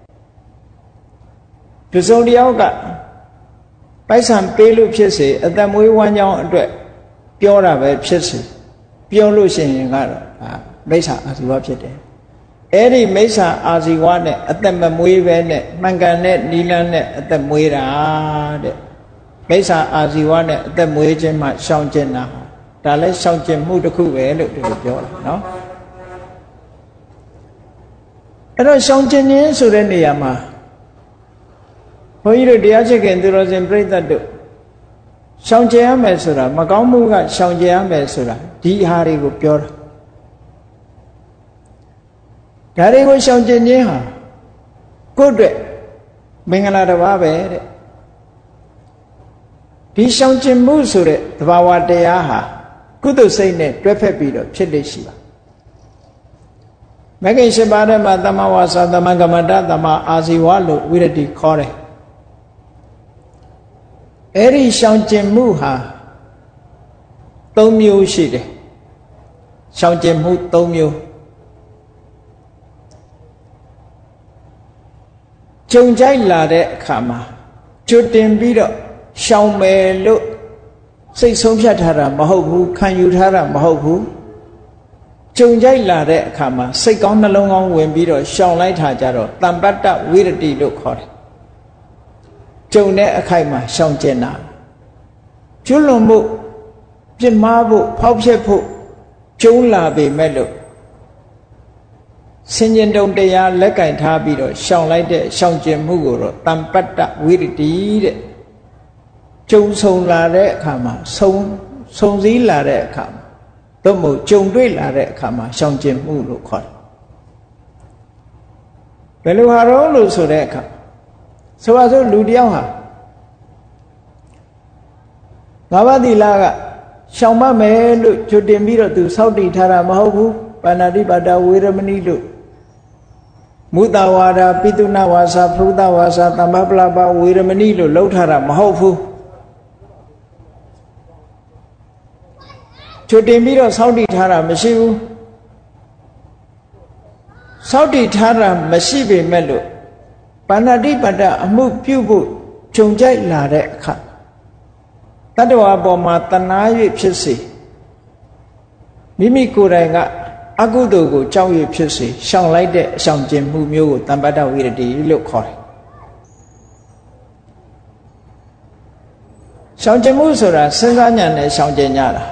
တစုံတယောက်ကပိုက်ဆံပေးလို့ဖြစ်စေအသက်မွေးဝမ်းကြောင်းအတွက်ပြောတာပဲဖြစ်စေပြောလို့ရှိရင်ကတော့မိစ္ဆာအာဇီဝဖြစ်တယ်အဲ့ဒီမိစ္ဆာအာဇီဝနဲ့အသက်မမွေးပဲနဲ့မှန်ကန်တဲ့နိလန်းနဲ့အသက်မွေးတာတဲ့မိစ္ဆာအာဇီဝနဲ့အသက်မွေးခြင်းမှရှောင်ကျဉ်တာဒါလည်းရှောင်ကျဉ်မှုတစ်ခုပဲလို့ဒီလိုပြောတာနော်အဲ့တော့ရှောင်ကျဉ်ခြင်းဆိုတဲ့နေရာမှာဘုန်းကြီးတို့တရားချစ်ခင်သူတော်စင်ပြိဿတ်တို့ရှောင်ကျဉ်ရမယ်ဆိုတာမကောင်းမှုကရှောင်ကျဉ်ရမယ်ဆိုတာဒီဟာတွေကိုပြောတာဒါတွေကိုရှောင်ကျဉ်ခြင်းဟာကိုယ့်အတွက်မင်္ဂလာတစ်ပါးပဲတဲ့ဒီရှောင်ကျဉ်မှုဆိုတဲ့သဘာဝတရားဟာကုသိုလ်စိတ်နဲ့တွဲဖက်ပြီးတော့ဖြစ်လေရှိပါမဂ္ဂင်၈ပါးထဲမှာသမ္မာဝါစာသမ္မာကမ္မန္တသမ္မာအာဇီဝလို့ဝိရတိခေါ်တယ်အဲ့ဒီရှောင်ကျဉ်မှုဟာ၃မျိုးရှိတယ်ရှောင်ကျဉ်မှု၃မျိုးကြုံကြိုက်လာတဲ့အခါမှာကြွတင်ပြီးတော့ရှောင်မယ်လို့စိတ်ဆုံးဖြတ်ထားတာမဟုတ်ဘူးခံယူထားတာမဟုတ်ဘူးကြုံကြိုက်လာတဲ့အခါမှာစိတ်ကောင်းနှလုံးကောင်းဝင်ပြီးတော့ရှောင်လိုက်တာကြတော့တမ္ပတ္တဝိရတိလို့ခေါ်တယ်ကြုံတဲ့အခိုက်မှာရှောင်ကျဉ်တာကျွလွန်မှုပြစ်မှားဖို့ဖောက်ဖျက်ဖို့ကျုံးလာပေမဲ့လို့ဆင်ញင်တုံတရားလက်ကင်ထားပြီးတော့ရှောင်လိုက်တဲ့ရှောင်ကျင်မှုကိုတော့တမ္ပတ္တဝိရတိတဲ့ကြုံဆုံလာတဲ့အခါမှာဆုံဆုံစည်းလာတဲ့အခါမှာသို့မဟုတ်ကြုံတွေ့လာတဲ့အခါမှာရှောင်ကျင်မှုလို့ခေါ်တယ်ဘယ်လိုဟာတော့လို့ဆိုတဲ့အခါဆိုပါစို့လူတယောက်ဟာငါးပါးသီလကရှောင်မမယ်လို့ကြိုတင်ပြီးတော့သူစောင့်တည်ထားတာမဟုတ်ဘူးပါဏာတိပါဒဝေရမဏိလို့မုတဝါဒပိတုဏဝါစာဖရုဒဝါစာသမ္မပလပဝေရမဏိလို့လှုပ်ထားတာမဟုတ်ဘူးကြိုတင်ပြီးတော့စောင့်တည်ထားတာမရှိဘူးစောင့်တည်ထားတာမရှိပေမဲ့လို့ပါဏာတိပါဒအမှုပြုဖို့ကြုံကြိုက်လာတဲ့အခါတတ္တဝါပေါ်မှာတဏှာ၍ဖြစ်စေမိမိကိုယ်တိုင်ကအကုသိုလ်ကိုကြောက်၍ဖြစ်စေရှောင်လိုက်တဲ့အရှောင်ကျင်မှုမျိုးကိုတမ္ပတ္တဝိရတိလို့ခေါ်တယ်ရှောင်ကျင်မှုဆိုတာစဉ်းစားဉာဏ်နဲ့ရှောင်ကျင်ကြတာ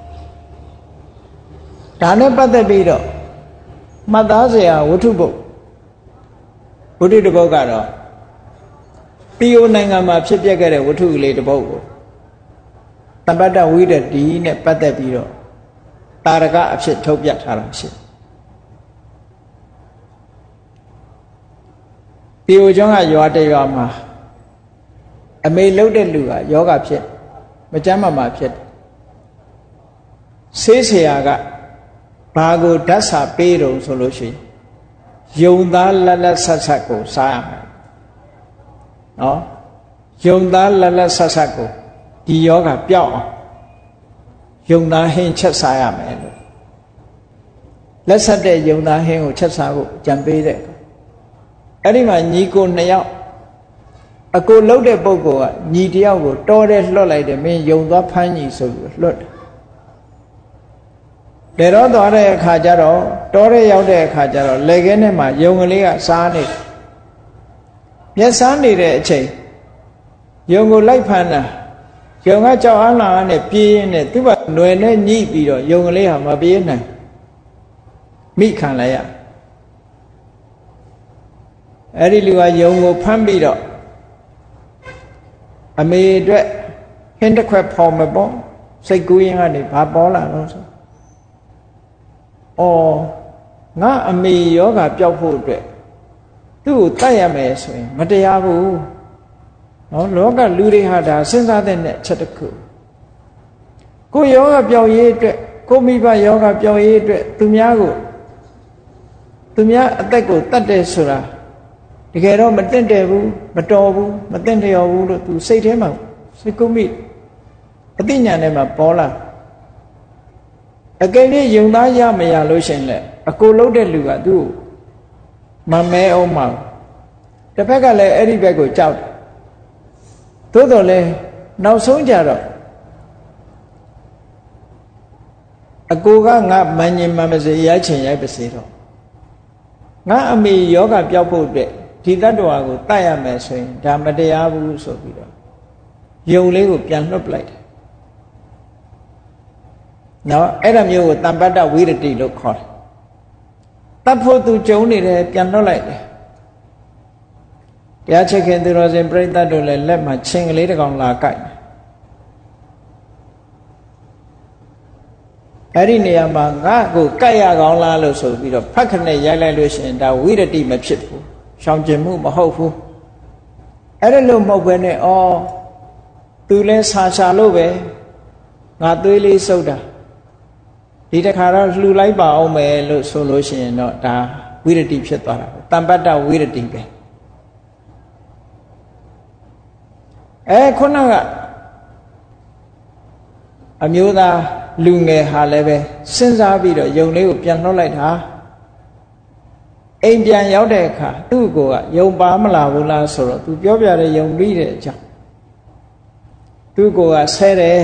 ဒါနဲ့ပတ်သက်ပြီးတော့မှတ်သားစရာဝတ္ထုပုဒ်ဝတ္ထုတစ်ပုဒ်ကတော့ပီယိုနိုင်ငံမှာဖြစ်ပျက်ခဲ့တဲ့ဝတ္ထုကလေးတစ်ပုဒ်ကိုတမ္ပတ္တဝိရတိနဲ့ပတ်သက်ပြီးတော့တာရကအဖြစ်ထုတ်ပြထားတာရှိပီယိုကျွန်းကရွာတရွာမှာအမေလှုပ်တဲ့လူကယောဂဖြစ်မကျမ်းမာမှာဖြစ်ဆေးဆရာကဘာကိုဓာတ်စာပေးတုံဆိုလို့ရှိရင်ယုံသားလက်လက်ဆက်ဆက်ကိုစားရမယ်နော်ယုံသားလက်လက်ဆက်ဆက်ကိုဒီယောဂပျောက်အောင်ယုံသားဟင်းချက်စားရမယ်လို့လက်ဆက်တဲ့ယုံသားဟင်းကိုချက်စားဖို့ကြံပေးတဲ့အဲ့ဒီမှာညီကိုနှစ်ယောက်အကိုလှုပ်တဲ့ပုဂ္ဂိုလ်ကညီတယောက်ကိုတောတဲ့လွှတ်လိုက်တယ်မင်းယုံသွားဖမ်းညီဆိုပြီးလွှတ်တယ်လေတော့သွားတဲ့အခါကျတော့တောတဲ့ရောက်တဲ့အခါကျတော့လေခဲနဲ့မှယုံကလေးကစားနေမျက်စားနေတဲ့အချိန်ယုံကိုလိုက်ဖမ်းတာယုံကကြောက်အားလာနဲ့ပြေးရင်းနဲ့သူ့ဘာຫນွယ်နဲ့ညှိပြီးတော့ယုံကလေးဟာမပြေးနိုင်မိခံလိုက်ရအဲ့ဒီလူကယုံကိုဖမ်းပြီးတော့အမေအတွက်ဟင်းတစ်ခွက်ဖော်မပေါ့စိတ်ကူးရင်ကနေဘာပေါ်လာလို့ဆိုအော်ငါအမေယောဂပျောက်ဖို့အတွက်သူ့ကိုတတ်ရမယ်ဆိုရင်မတရားဘူးနော်လောကလူတွေဟာဒါစဉ်းစားတဲ့နဲ့ချက်တစ်ခုကိုယောဂပျောက်ရေးအတွက်ကိုမိဘယောဂပျောက်ရေးအတွက်သူများကိုသူများအသက်ကိုတတ်တယ်ဆိုတာတကယ်တော့မတင့်တယ်ဘူးမတော်ဘူးမတင့်လျော်ဘူးလို့သူစိတ်ထဲမှာစိတ်ကုမိအသိဉာဏ်ထဲမှာပေါ်လာအကယ်၍ယုံသားရမရလို့ရှင်လေအကိုလုံးတဲ့လူကသူ့မမဲအောင်မှာတစ်ဖက်ကလည်းအဲ့ဒီဘက်ကိုကြောက်တယ်သို့တော်လည်းနောက်ဆုံးကြတော့အကိုကငါမငြင်မမစေရိုက်ချင်ရိုက်ပါစေတော့ငါအမေယောဂပျောက်ဖို့အတွက်ဒီတတ္တဝါကိုတတ်ရမယ်ဆိုရင်ဒါမတရားဘူးဆိုပြီးတော့ယုံလေးကိုပြန်လွှတ်ပလိုက်တယ်နော်အဲ့ဒါမျိုးကိုတမ္ပတ္တဝိရတိလို့ခေါ်တယ်တတ်ဖို့သူကြုံနေတယ်ပြန်လွှတ်လိုက်တယ်တရားချက်ခင်သူတော်စင်ပြိဿတ်တို့လည်းလက်မှာချင်းကလေးတစ်ကောင်လာကိုက်အဲ့ဒီနေရာမှာငါ့ကိုကိုက်ရကောင်းလားလို့ဆိုပြီးတော့ဖတ်ခနဲ့ရိုက်လိုက်လို့ရှိရင်ဒါဝိရတိမဖြစ်ဘူးရှောင်ကျင်မှုမဟုတ်ဘူးအဲ့ဒါလို့မဟုတ်ဘဲနဲ့ဩသူလဲဆာရှာလို့ပဲငါသွေးလေးစုပ်တာဒီတခါတော့လှူလိုက်ပါအောင်မယ်လို့ဆိုလို့ရှိရင်တော့ဒါဝိရတိဖြစ်သွားတာတမ္ပတ္တဝိရတိပဲအဲခုနကအမျိုးသားလူငယ်ဟာလည်းပဲစဉ်းစားပြီးတော့ယုံလေးကိုပြန်လှောက်လိုက်တာအိမ်ပြန်ရောက်တဲ့အခါသူ့ကိုကယုံပါမလာဘူးလားဆိုတော့သူပြောပြတယ်ယုံပြီးတဲ့အကြောင်းသူ့ကိုကဆဲတယ်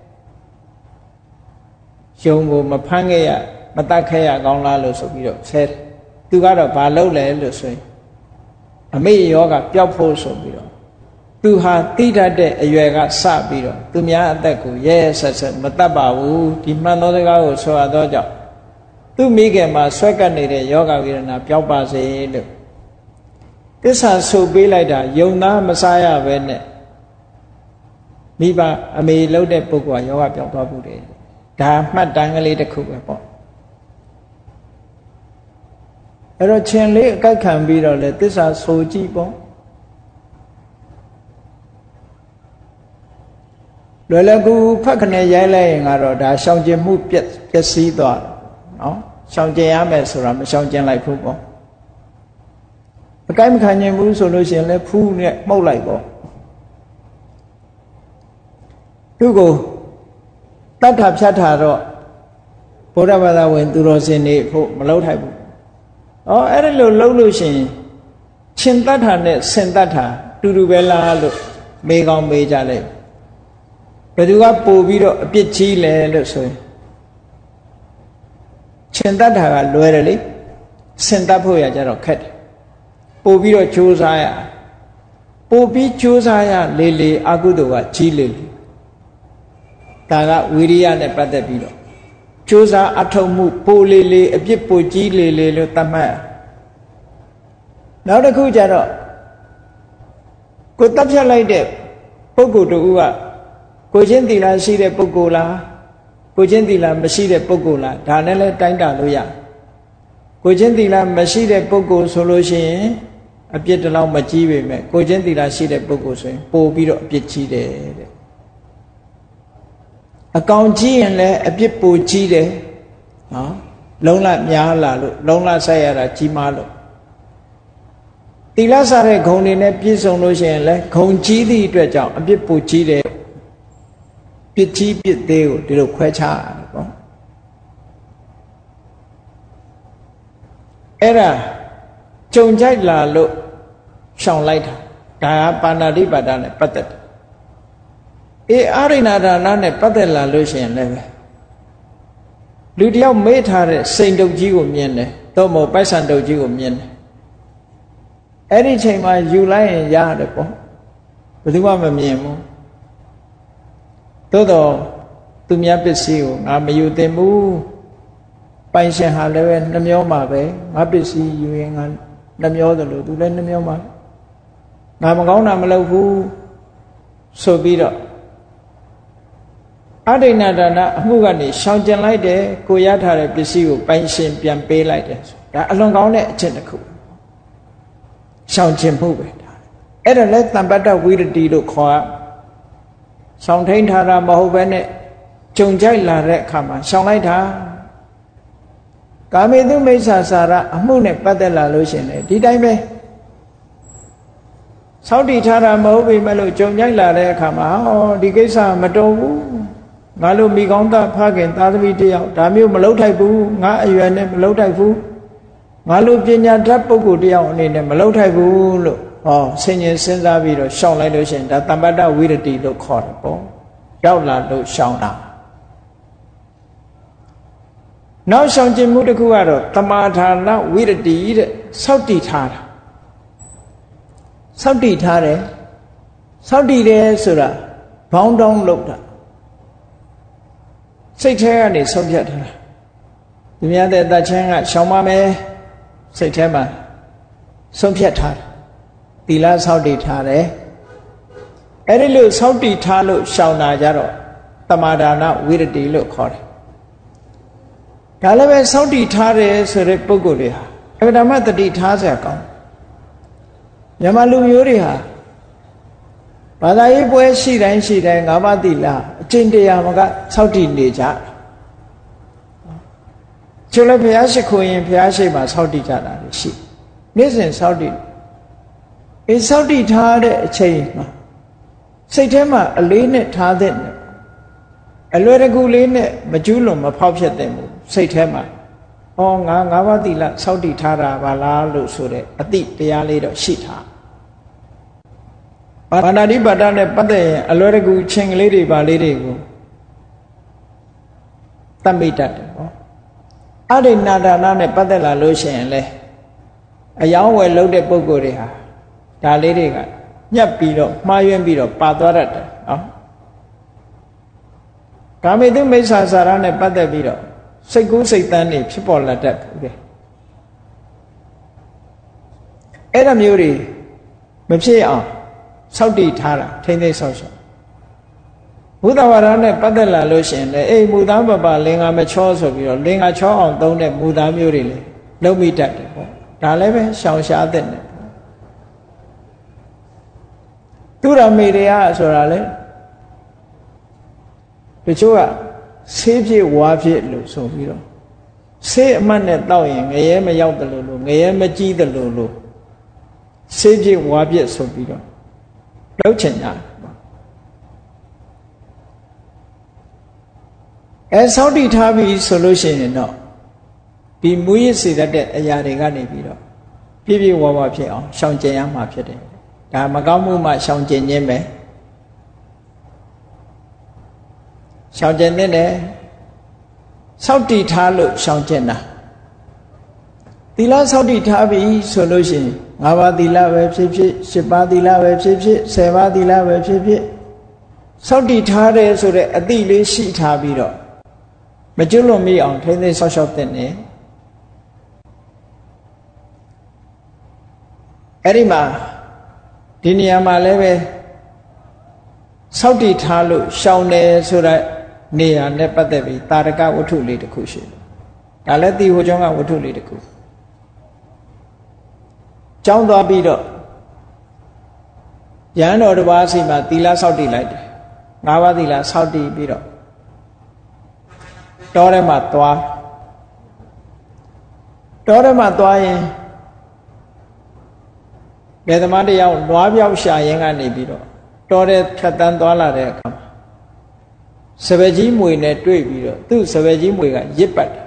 ယုံကိုမဖမ်းခဲ့ရမတတ်ခဲ့ရကောင်းလားလို့ဆိုပြီးတော့ဆဲတယ်သူကတော့ဘာလုပ်လဲလို့ဆိုရင်အမေယောဂပျောက်ဖို့ဆိုပြီးတော့သူဟာတိတတ်တဲ့အရွယ်ကစပြီးတော့သူများအသက်ကိုရဲရဲဆက်ဆက်မတတ်ပါဘူးဒီမှန်သောစကားကိုဆိုရသောကြောင့်သူမိခင်မှာဆွဲကပ်နေတဲ့ယောဂဝေဒနာပျောက်ပါစေလို့သစ္စာဆိုပေးလိုက်တာယုံသားမစားရပဲနဲ့မိဘအမေလှုပ်တဲ့ပုဂ္ဂိုလ်ကယောဂပျောက်သွားဘူးတယ်ဒါမှတ်တမ်းကလေးတစ်ခုပဲပေါ့အဲ့တော့ခြင်လေးအကိုက်ခံပြီးတော့လေသစ္စာဆိုကြည့်ပေါ့လွယ်လွယ်ကူဖတ်ခနဲ့ရိုက်လိုက်ရင်ကတော့ဒါရှောင်ကျင်မှုပြက်ပျက်စီးသွားတယ်နော်ရှောင်ကျင်ရမယ်ဆိုတာမရှောင်ကျင်လိုက်ဘူးပေါ့အကိုက်မခံနိုင်ဘူးဆိုလို့ရှိရင်လည်းဖူးနဲ့မှုတ်လိုက်ပေါ့သူကိုတတ်တာဖြတ်တာတော့ဗုဒ္ဓဘာသာဝင်သူတော်စင်တွေဖို့မလုပ်ထိုက်ဘူး။ဩအဲ့ဒီလိုလုပ်လို့ရှိရင်ရှင်တတ်တာနဲ့စင်တတ်တာတူတူပဲလားလို့မေးကောင်းမေးကြလိုက်။ဘယ်သူကပို့ပြီးတော့အပြစ်ကြီးလဲလို့ဆိုရင်ရှင်တတ်တာကလွယ်တယ်လေစင်တတ်ဖို့ရကြတော့ခက်တယ်။ပို့ပြီးတော့ကြိုးစားရပို့ပြီးကြိုးစားရလေလေအကုသိုလ်ကကြီးလေလေဒါကဝိရိယနဲ့ပတ်သက်ပြီးတော့ကြိုးစားအထောက်မှုပိုလေလေအပြစ်ပိုကြီးလေလေလို့သတ်မှတ်နောက်တစ်ခုကျတော့ကိုတပ်ဖြတ်လိုက်တဲ့ပုဂ္ဂိုလ်တူကကိုချင်းသီလရှိတဲ့ပုဂ္ဂိုလ်လားကိုချင်းသီလမရှိတဲ့ပုဂ္ဂိုလ်လားဒါနဲ့လည်းတိုင်းတာလို့ရကိုချင်းသီလမရှိတဲ့ပုဂ္ဂိုလ်ဆိုလို့ရှိရင်အပြစ်တလောက်မကြီးပေမဲ့ကိုချင်းသီလရှိတဲ့ပုဂ္ဂိုလ်ဆိုရင်ပိုပြီးတော့အပြစ်ကြီးတယ်တဲ့အကောင်ကြီးရင်လည်းအပြစ်ပိုကြီးတယ်နော်လုံးလများလာလို့လုံးလဆက်ရတာကြီးမားလို့တိလဆတဲ့ဂုံတွေနဲ့ပြည့်စုံလို့ရှိရင်လည်းဂုံကြီးသည့်အတွက်ကြောင့်အပြစ်ပိုကြီးတယ်ပြစ်ကြီးပြစ်သေးကိုဒီလိုခွဲခြားရတယ်ပေါ့အဲ့ဒါကြုံကြိုက်လာလို့ရှောင်လိုက်တာဒါကပါဏာတိပါဒနဲ့ပတ်သက်တယ်အေးအာရိဏဒါနနဲ့ပတ်သက်လာလို့ရှိရင်လည်းလူတယောက်မေ့ထားတဲ့စိန်တုပ်ကြီးကိုမြင်တယ်တော့မဟုတ်ပိုက်ဆံတုပ်ကြီးကိုမြင်တယ်အဲ့ဒီချိန်မှာယူလိုက်ရင်ရတယ်ပေါ့ဘယ်သူမှမမြင်ဘူးသို့တော့သူများပစ္စည်းကိုငါမယူသင့်ဘူးပိုင်ရှင်ဟာလည်းပဲနှမျောမှာပဲငါပစ္စည်းယူရင်ငါနှမျောတယ်လို့သူလည်းနှမျောမှာငါမကောင်းတာမလုပ်ဘူးဆိုပြီးတော့အဒိဏဒါနအမှုကနေရှောင်ကျင်လိုက်တယ်ကိုရထားတဲ့ပစ္စည်းကိုပိုင်ရှင်ပြန်ပေးလိုက်တယ်ဒါအလွန်ကောင်းတဲ့အချက်တစ်ခုရှောင်ကျင်မှုပဲဒါအဲ့ဒါလဲတမ္ပတ္တဝိရတိလို့ခေါ်ရရှောင်ထိန်ထားတာမဟုတ်ဘဲနဲ့ကြုံကြိုက်လာတဲ့အခါမှာရှောင်လိုက်တာကာမေတုမိစ္ဆာစာရအမှုနဲ့ပတ်သက်လာလို့ရှင်လေဒီတိုင်းပဲစောင့်တည်ထားတာမဟုတ်ပေမဲ့လို့ကြုံကြိုက်လာတဲ့အခါမှာဟောဒီကိစ္စမတော်ဘူးငါလို့မိကောင်းသားဖခင်သားသမီးတယောက်ဒါမျိုးမလုပ်ထိုက်ဘူးငါအရွယ်နဲ့မလုပ်ထိုက်ဘူးငါလို့ပညာတတ်ပုဂ္ဂိုလ်တယောက်အနေနဲ့မလုပ်ထိုက်ဘူးလို့ဟောဆင်ញင်စဉ်းစားပြီးတော့ရှောင်လိုက်လို့ရှိရင်ဒါတမ္ပတ္တဝိရတိလို့ခေါ်တယ်ပေါ့ရောက်လာလို့ရှောင်တာနောက်ရှောင်ကျင်မှုတစ်ခုကတော့တမာဌာနဝိရတိတဲ့စောင့်တည်ထားတာစောင့်တည်ထားတယ်စောင့်တည်တယ်ဆိုတာဘောင်းတောင်းလုပ်တာစိတ်ထဲကနေဆုံးဖြတ်ထားတာဒီများတဲ့တတ်ချင်းကရှောင်ပါမယ်စိတ်ထဲမှာဆုံးဖြတ်ထားတယ်သီလစောင့်တည်ထားတယ်အဲ့ဒီလိုစောင့်တည်ထားလို့ရှောင်တာကြတော့တမာဒါနဝိရတိလို့ခေါ်တယ်ဒါလည်းပဲစောင့်တည်ထားတယ်ဆိုတဲ့ပုဂ္ဂိုလ်တွေဟာအမှန်တမ်းတတိထားစရာကောင်းမြန်မာလူမျိုးတွေဟာဘာသာရေးပွဲရှိတိုင်းရှိတိုင်းငါးပါးသီလအကျင့်တရားမကစောင့်တည်နေကြကျိုးလည်းဘုရားရှိခိုးရင်ဘုရားရှိမှစောင့်တည်ကြတာရှိနေ့စဉ်စောင့်တည်အေးစောင့်တည်ထားတဲ့အချိန်မှာစိတ်ထဲမှာအလေးနဲ့ထားတဲ့အလွယ်တကူလေးနဲ့မကျူးလွန်မဖောက်ဖျက်တဲ့ဘူးစိတ်ထဲမှာဩငါငါးပါးသီလစောင့်တည်ထားတာပါလားလို့ဆိုတဲ့အတိတရားလေးတော့ရှိထားပါဏာတိပါဒနဲ့ပတ်သက်ရင်အလွယ်တကူချင်းကလေးတွေပါလေးတွေကိုတတ်မိတတ်တယ်ဟောအဒိဏဒါနနဲ့ပတ်သက်လာလို့ရှိရင်လေအယောင်းဝယ်လုပ်တဲ့ပုဂ္ဂိုလ်တွေဟာဒါလေးတွေကညှပ်ပြီးတော့မှားယွင်းပြီးတော့ပါသွားတတ်တယ်နော်ကာမေတုမိစ္ဆာစာရနဲ့ပတ်သက်ပြီးတော့စိတ်ကူးစိတ်တန်းတွေဖြစ်ပေါ်လာတတ်ဘူးတဲ့အဲ့ဒါမျိုးတွေမဖြစ်အောင်စောင့်တည်ထားတာထိမ့်သိမ့်ဆောက်ရှောက်ဘုဒ္ဓဘာသာနဲ့ပတ်သက်လာလို့ရှိရင်လေအေးမူသားပပလင်္ကာမချောဆိုပြီးတော့လင်္ကာချောအောင်သုံးတဲ့မူသားမျိုးတွေလေလုံးမိတတ်တယ်ပေါ့ဒါလည်းပဲရှောင်ရှားတဲ့နဲ့သူရမေတွေကဆိုတာလေတချို့ကဆေးပြည့်ဝါပြည့်လို့ဆိုပြီးတော့ဆေးအမှတ်နဲ့တောက်ရင်ငရဲမရောက်တယ်လို့လို့ငရဲမကြီးတယ်လို့လို့ဆေးပြည့်ဝါပြည့်ဆိုပြီးတော့လောက်ချင်ကြအဲစောင့်တည်ထားပြီဆိုလို့ရှိရင်တော့ဒီမူရစ်စေတတ်တဲ့အရာတွေကနေပြီးတော့ပြည့်ပြည့်ဝဝဖြစ်အောင်ရှောင်ကျဉ်ရမှာဖြစ်တယ်ဒါမကောင်းမှုမှရှောင်ကျဉ်ခြင်းပဲရှောင်ကျဉ်တဲ့နဲ့စောင့်တည်ထားလို့ရှောင်ကျဉ်တာသီလစောင့်တည်ထားပြီဆိုလို့ရှိရင်ငါးပါးသီလပဲဖြစ်ဖြစ်ရှစ်ပါးသီလပဲဖြစ်ဖြစ်ဆယ်ပါးသီလပဲဖြစ်ဖြစ်စောင့်တည်ထားတယ်ဆိုတဲ့အတိလေးရှိထားပြီးတော့မကျွလွန်မိအောင်ထိမ့်သိမ်းဆောက်ရှောက်တဲ့နဲ့အဲ့ဒီမှာဒီနေရာမှာလည်းပဲစောင့်တည်ထားလို့ရှောင်တယ်ဆိုတဲ့နေရာနဲ့ပတ်သက်ပြီးတာရကဝတ္ထုလေးတစ်ခုရှိတယ်ဒါလည်းတီဟိုကျောင်းကဝတ္ထုလေးတစ်ခုကျောင်းသွားပြီးတော့ရဟန်းတော်တစ်ပါးစီမှာသီလစောင့်တည်လိုက်တယ်ငါးပါးသီလစောင့်တည်ပြီးတော့တောထဲမှာသွားတောထဲမှာသွားရင်ဘယ်သမားတယောက်နွားပြောက်ရှာရင်ကနေပြီးတော့တောထဲဖြတ်တန်းသွားလာတဲ့အခါမှာစပယ်ကြီးမွေနဲ့တွေ့ပြီးတော့သူ့စပယ်ကြီးမွေကရစ်ပတ်တယ်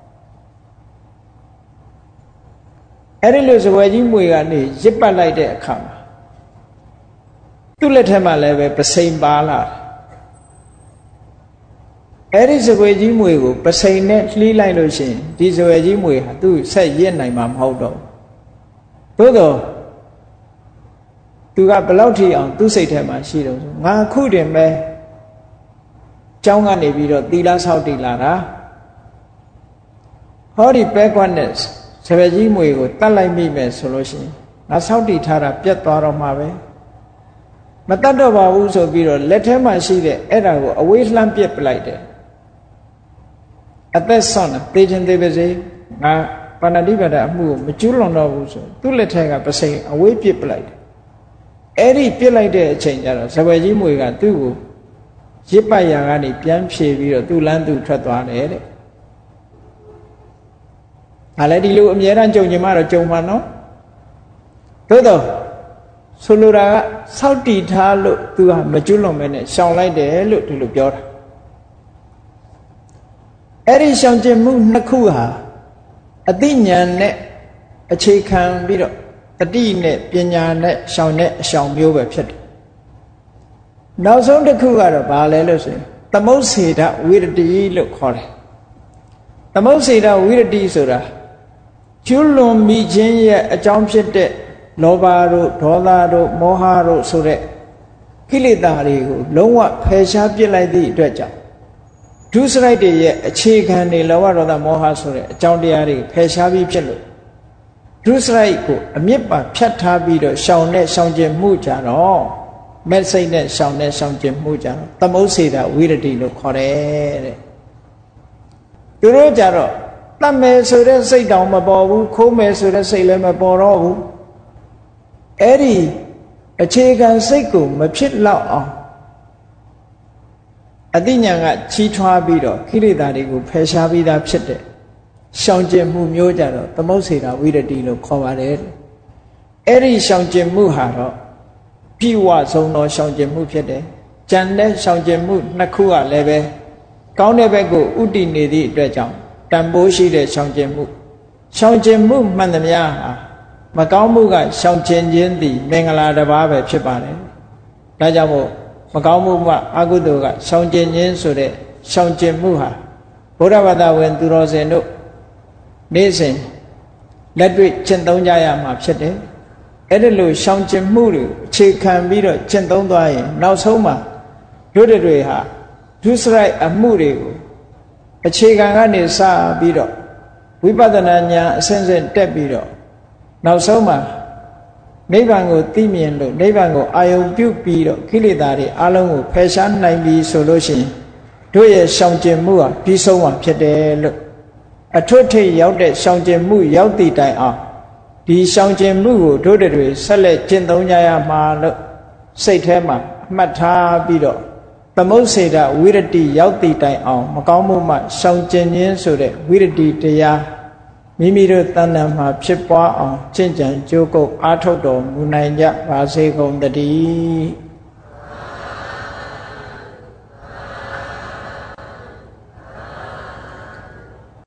အဲ့ဒီလိုစပယ်ကြီးမွေကနေရစ်ပတ်လိုက်တဲ့အခါမှာသူ့လက်ထက်မှာလည်းပဲပစိန်ပါလာတယ်အဲ့ဒီစပယ်ကြီးမွေကိုပစိန်နဲ့လှီးလိုက်လို့ရှိရင်ဒီစပယ်ကြီးမွေဟာသူ့ဆက်ရစ်နိုင်မှာမဟုတ်တော့ဘူးသို့တော့သူကဘယ်လောက်ထိအောင်သူ့စိတ်ထဲမှာရှိတော့ဆိုငါခုတင်ပဲကျောင်းကနေပြီးတော့သီလဆောက်တည်လာတာဟောဒီပဲကွက်နဲ့စပယ်ကြီးမွေကိုတတ်လိုက်မိမယ်ဆိုလို့ရှိရင်ငါဆောက်တည်ထားတာပြတ်သွားတော့မှာပဲမတတ်တော့ပါဘူးဆိုပြီးတော့လက်ထဲမှာရှိတဲ့အဲ့ဒါကိုအဝေးလှမ်းပစ်ပလိုက်တယ်အသက်ဆုံးတယ်သေခြင်းသေးပါစေငါပါဏာတိပါဒအမှုကိုမကျွလွန်တော့ဘူးဆိုသူ့လက်ထက်ကပစိန်အဝေးပစ်ပလိုက်တယ်အဲ့ဒီပြစ်လိုက်တဲ့အချိန်ကျတော့စပယ်ကြီးမွေကသူ့ကိုရစ်ပတ်ရာကနေပြန်ဖြေပြီးတော့သူ့လမ်းသူထွက်သွားတယ်တဲ့။ဒါလည်းဒီလိုအမြဲတမ်းကြုံကြမှာတော့ကြုံမှာနော်။သို့တော့ဆိုလိုတာကစောင့်တည်ထားလို့သူကမကျွလွန်မဲနဲ့ရှောင်လိုက်တယ်လို့ဒီလိုပြောတာ။အဲ့ဒီရှောင်ကျင်မှုနှစ်ခုဟာအသိဉာဏ်နဲ့အခြေခံပြီးတော့တတိနဲ့ပညာနဲ့ရှောင်တဲ့အရှောင်မျိုးပဲဖြစ်တယ်နောက်ဆုံးတစ်ခုကတော့ဘာလဲလို့ဆိုရင်သမုတ်စေတဝိရတိလို့ခေါ်တယ်သမုတ်စေတဝိရတိဆိုတာကျွလွန်မိခြင်းရဲ့အကြောင်းဖြစ်တဲ့လောဘတို့ဒေါသတို့မောဟတို့ဆိုတဲ့ကိလေသာတွေကိုလုံးဝဖယ်ရှားပစ်လိုက်သည့်အတွက်ကြောင့်ဒုစရိုက်တွေရဲ့အခြေခံတွေလောဘဒေါသမောဟဆိုတဲ့အကြောင်းတရားတွေဖယ်ရှားပြီးဖြစ်လို့ဒုစရိုက်ကိုအမြစ်ပါဖြတ်ထားပြီးတော့ရှောင်နဲ့ရှောင်ကျင်မှုကြတော့မဲ့စိတ်နဲ့ရှောင်နဲ့ရှောင်ကျင်မှုကြတော့သမုတ်စေတဝိရတိလို့ခေါ်တယ်တဲ့သူတို့ကြတော့တတ်မယ်ဆိုတဲ့စိတ်တောင်မပေါ်ဘူးခိုးမယ်ဆိုတဲ့စိတ်လည်းမပေါ်တော့ဘူးအဲ့ဒီအခြေခံစိတ်ကိုမဖြစ်လောက်အောင်အသိဉာဏ်ကချီးထွားပြီးတော့ခိရိတာတွေကိုဖယ်ရှားပြီးသားဖြစ်တဲ့ရှောင်ကျင်မှုမျိုးကြတော့သမုတ်စေတဝိရတိလို့ခေါ်ပါတယ်အဲ့ဒီရှောင်ကျင်မှုဟာတော့ပြည့်ဝဆုံးသောရှောင်ကျင်မှုဖြစ်တယ်ကြံတဲ့ရှောင်ကျင်မှုနှစ်ခုကလည်းပဲကောင်းတဲ့ဘက်ကိုဥတည်နေသည့်အတွက်ကြောင့်တန်ဖိုးရှိတဲ့ရှောင်ကျင်မှုရှောင်ကျင်မှုမှန်သမျှဟာမကောင်းမှုကရှောင်ကျင်ခြင်းသည်မင်္ဂလာတစ်ပါးပဲဖြစ်ပါတယ်ဒါကြောင့်မို့မကောင်းမှုမှအကုသိုလ်ကရှောင်ကျင်ခြင်းဆိုတဲ့ရှောင်ကျင်မှုဟာဘုရားဘာသာဝင်သူတော်စင်တို့နေ့စဉ်လက်တွေ့ကျင့်သုံးကြရမှာဖြစ်တယ်အဲ့ဒီလိုရှောင်ကျင်မှုတွေအခြေခံပြီးတော့ကျင့်သုံးသွားရင်နောက်ဆုံးမှာတို့တွေဟာဒုစရိုက်အမှုတွေကိုအခြေခံကနေစပြီးတော့ဝိပဿနာဉာဏ်အစဉ်စဉ်တက်ပြီးတော့နောက်ဆုံးမှာနိဗ္ဗာန်ကိုသိမြင်လို့နိဗ္ဗာန်ကိုအာယုံပြုပြီးတော့ကိလေသာတွေအလုံးကိုဖယ်ရှားနိုင်ပြီဆိုလို့ရှိရင်တို့ရဲ့ရှောင်ကျဉ်မှုဟာပြီးဆုံးမှာဖြစ်တယ်လို့အထွတ်ထိပ်ရောက်တဲ့ရှောင်ကျဉ်မှုရောက်သည့်တိုင်အောင်ဒီရှောင်ကျဉ်မှုကိုတို့တွေဆက်လက်ကျင့်သုံးကြရမှာလို့စိတ်ထဲမှာအမှတ်ထားပြီးတော့သမုတ်စေတဝိရတိရောက်သည့်တိုင်အောင်မကောင်းမှုမှရှောင်ကျဉ်ခြင်းဆိုတဲ့ဝိရတိတရားမိမိတို့တဏ္ဍာမှာဖြစ်ပွားအောင်ကျင့်ကြံကြိုးကုပ်အားထုတ်တော်မူနိုင်ကြပါစေကုန်သတည်း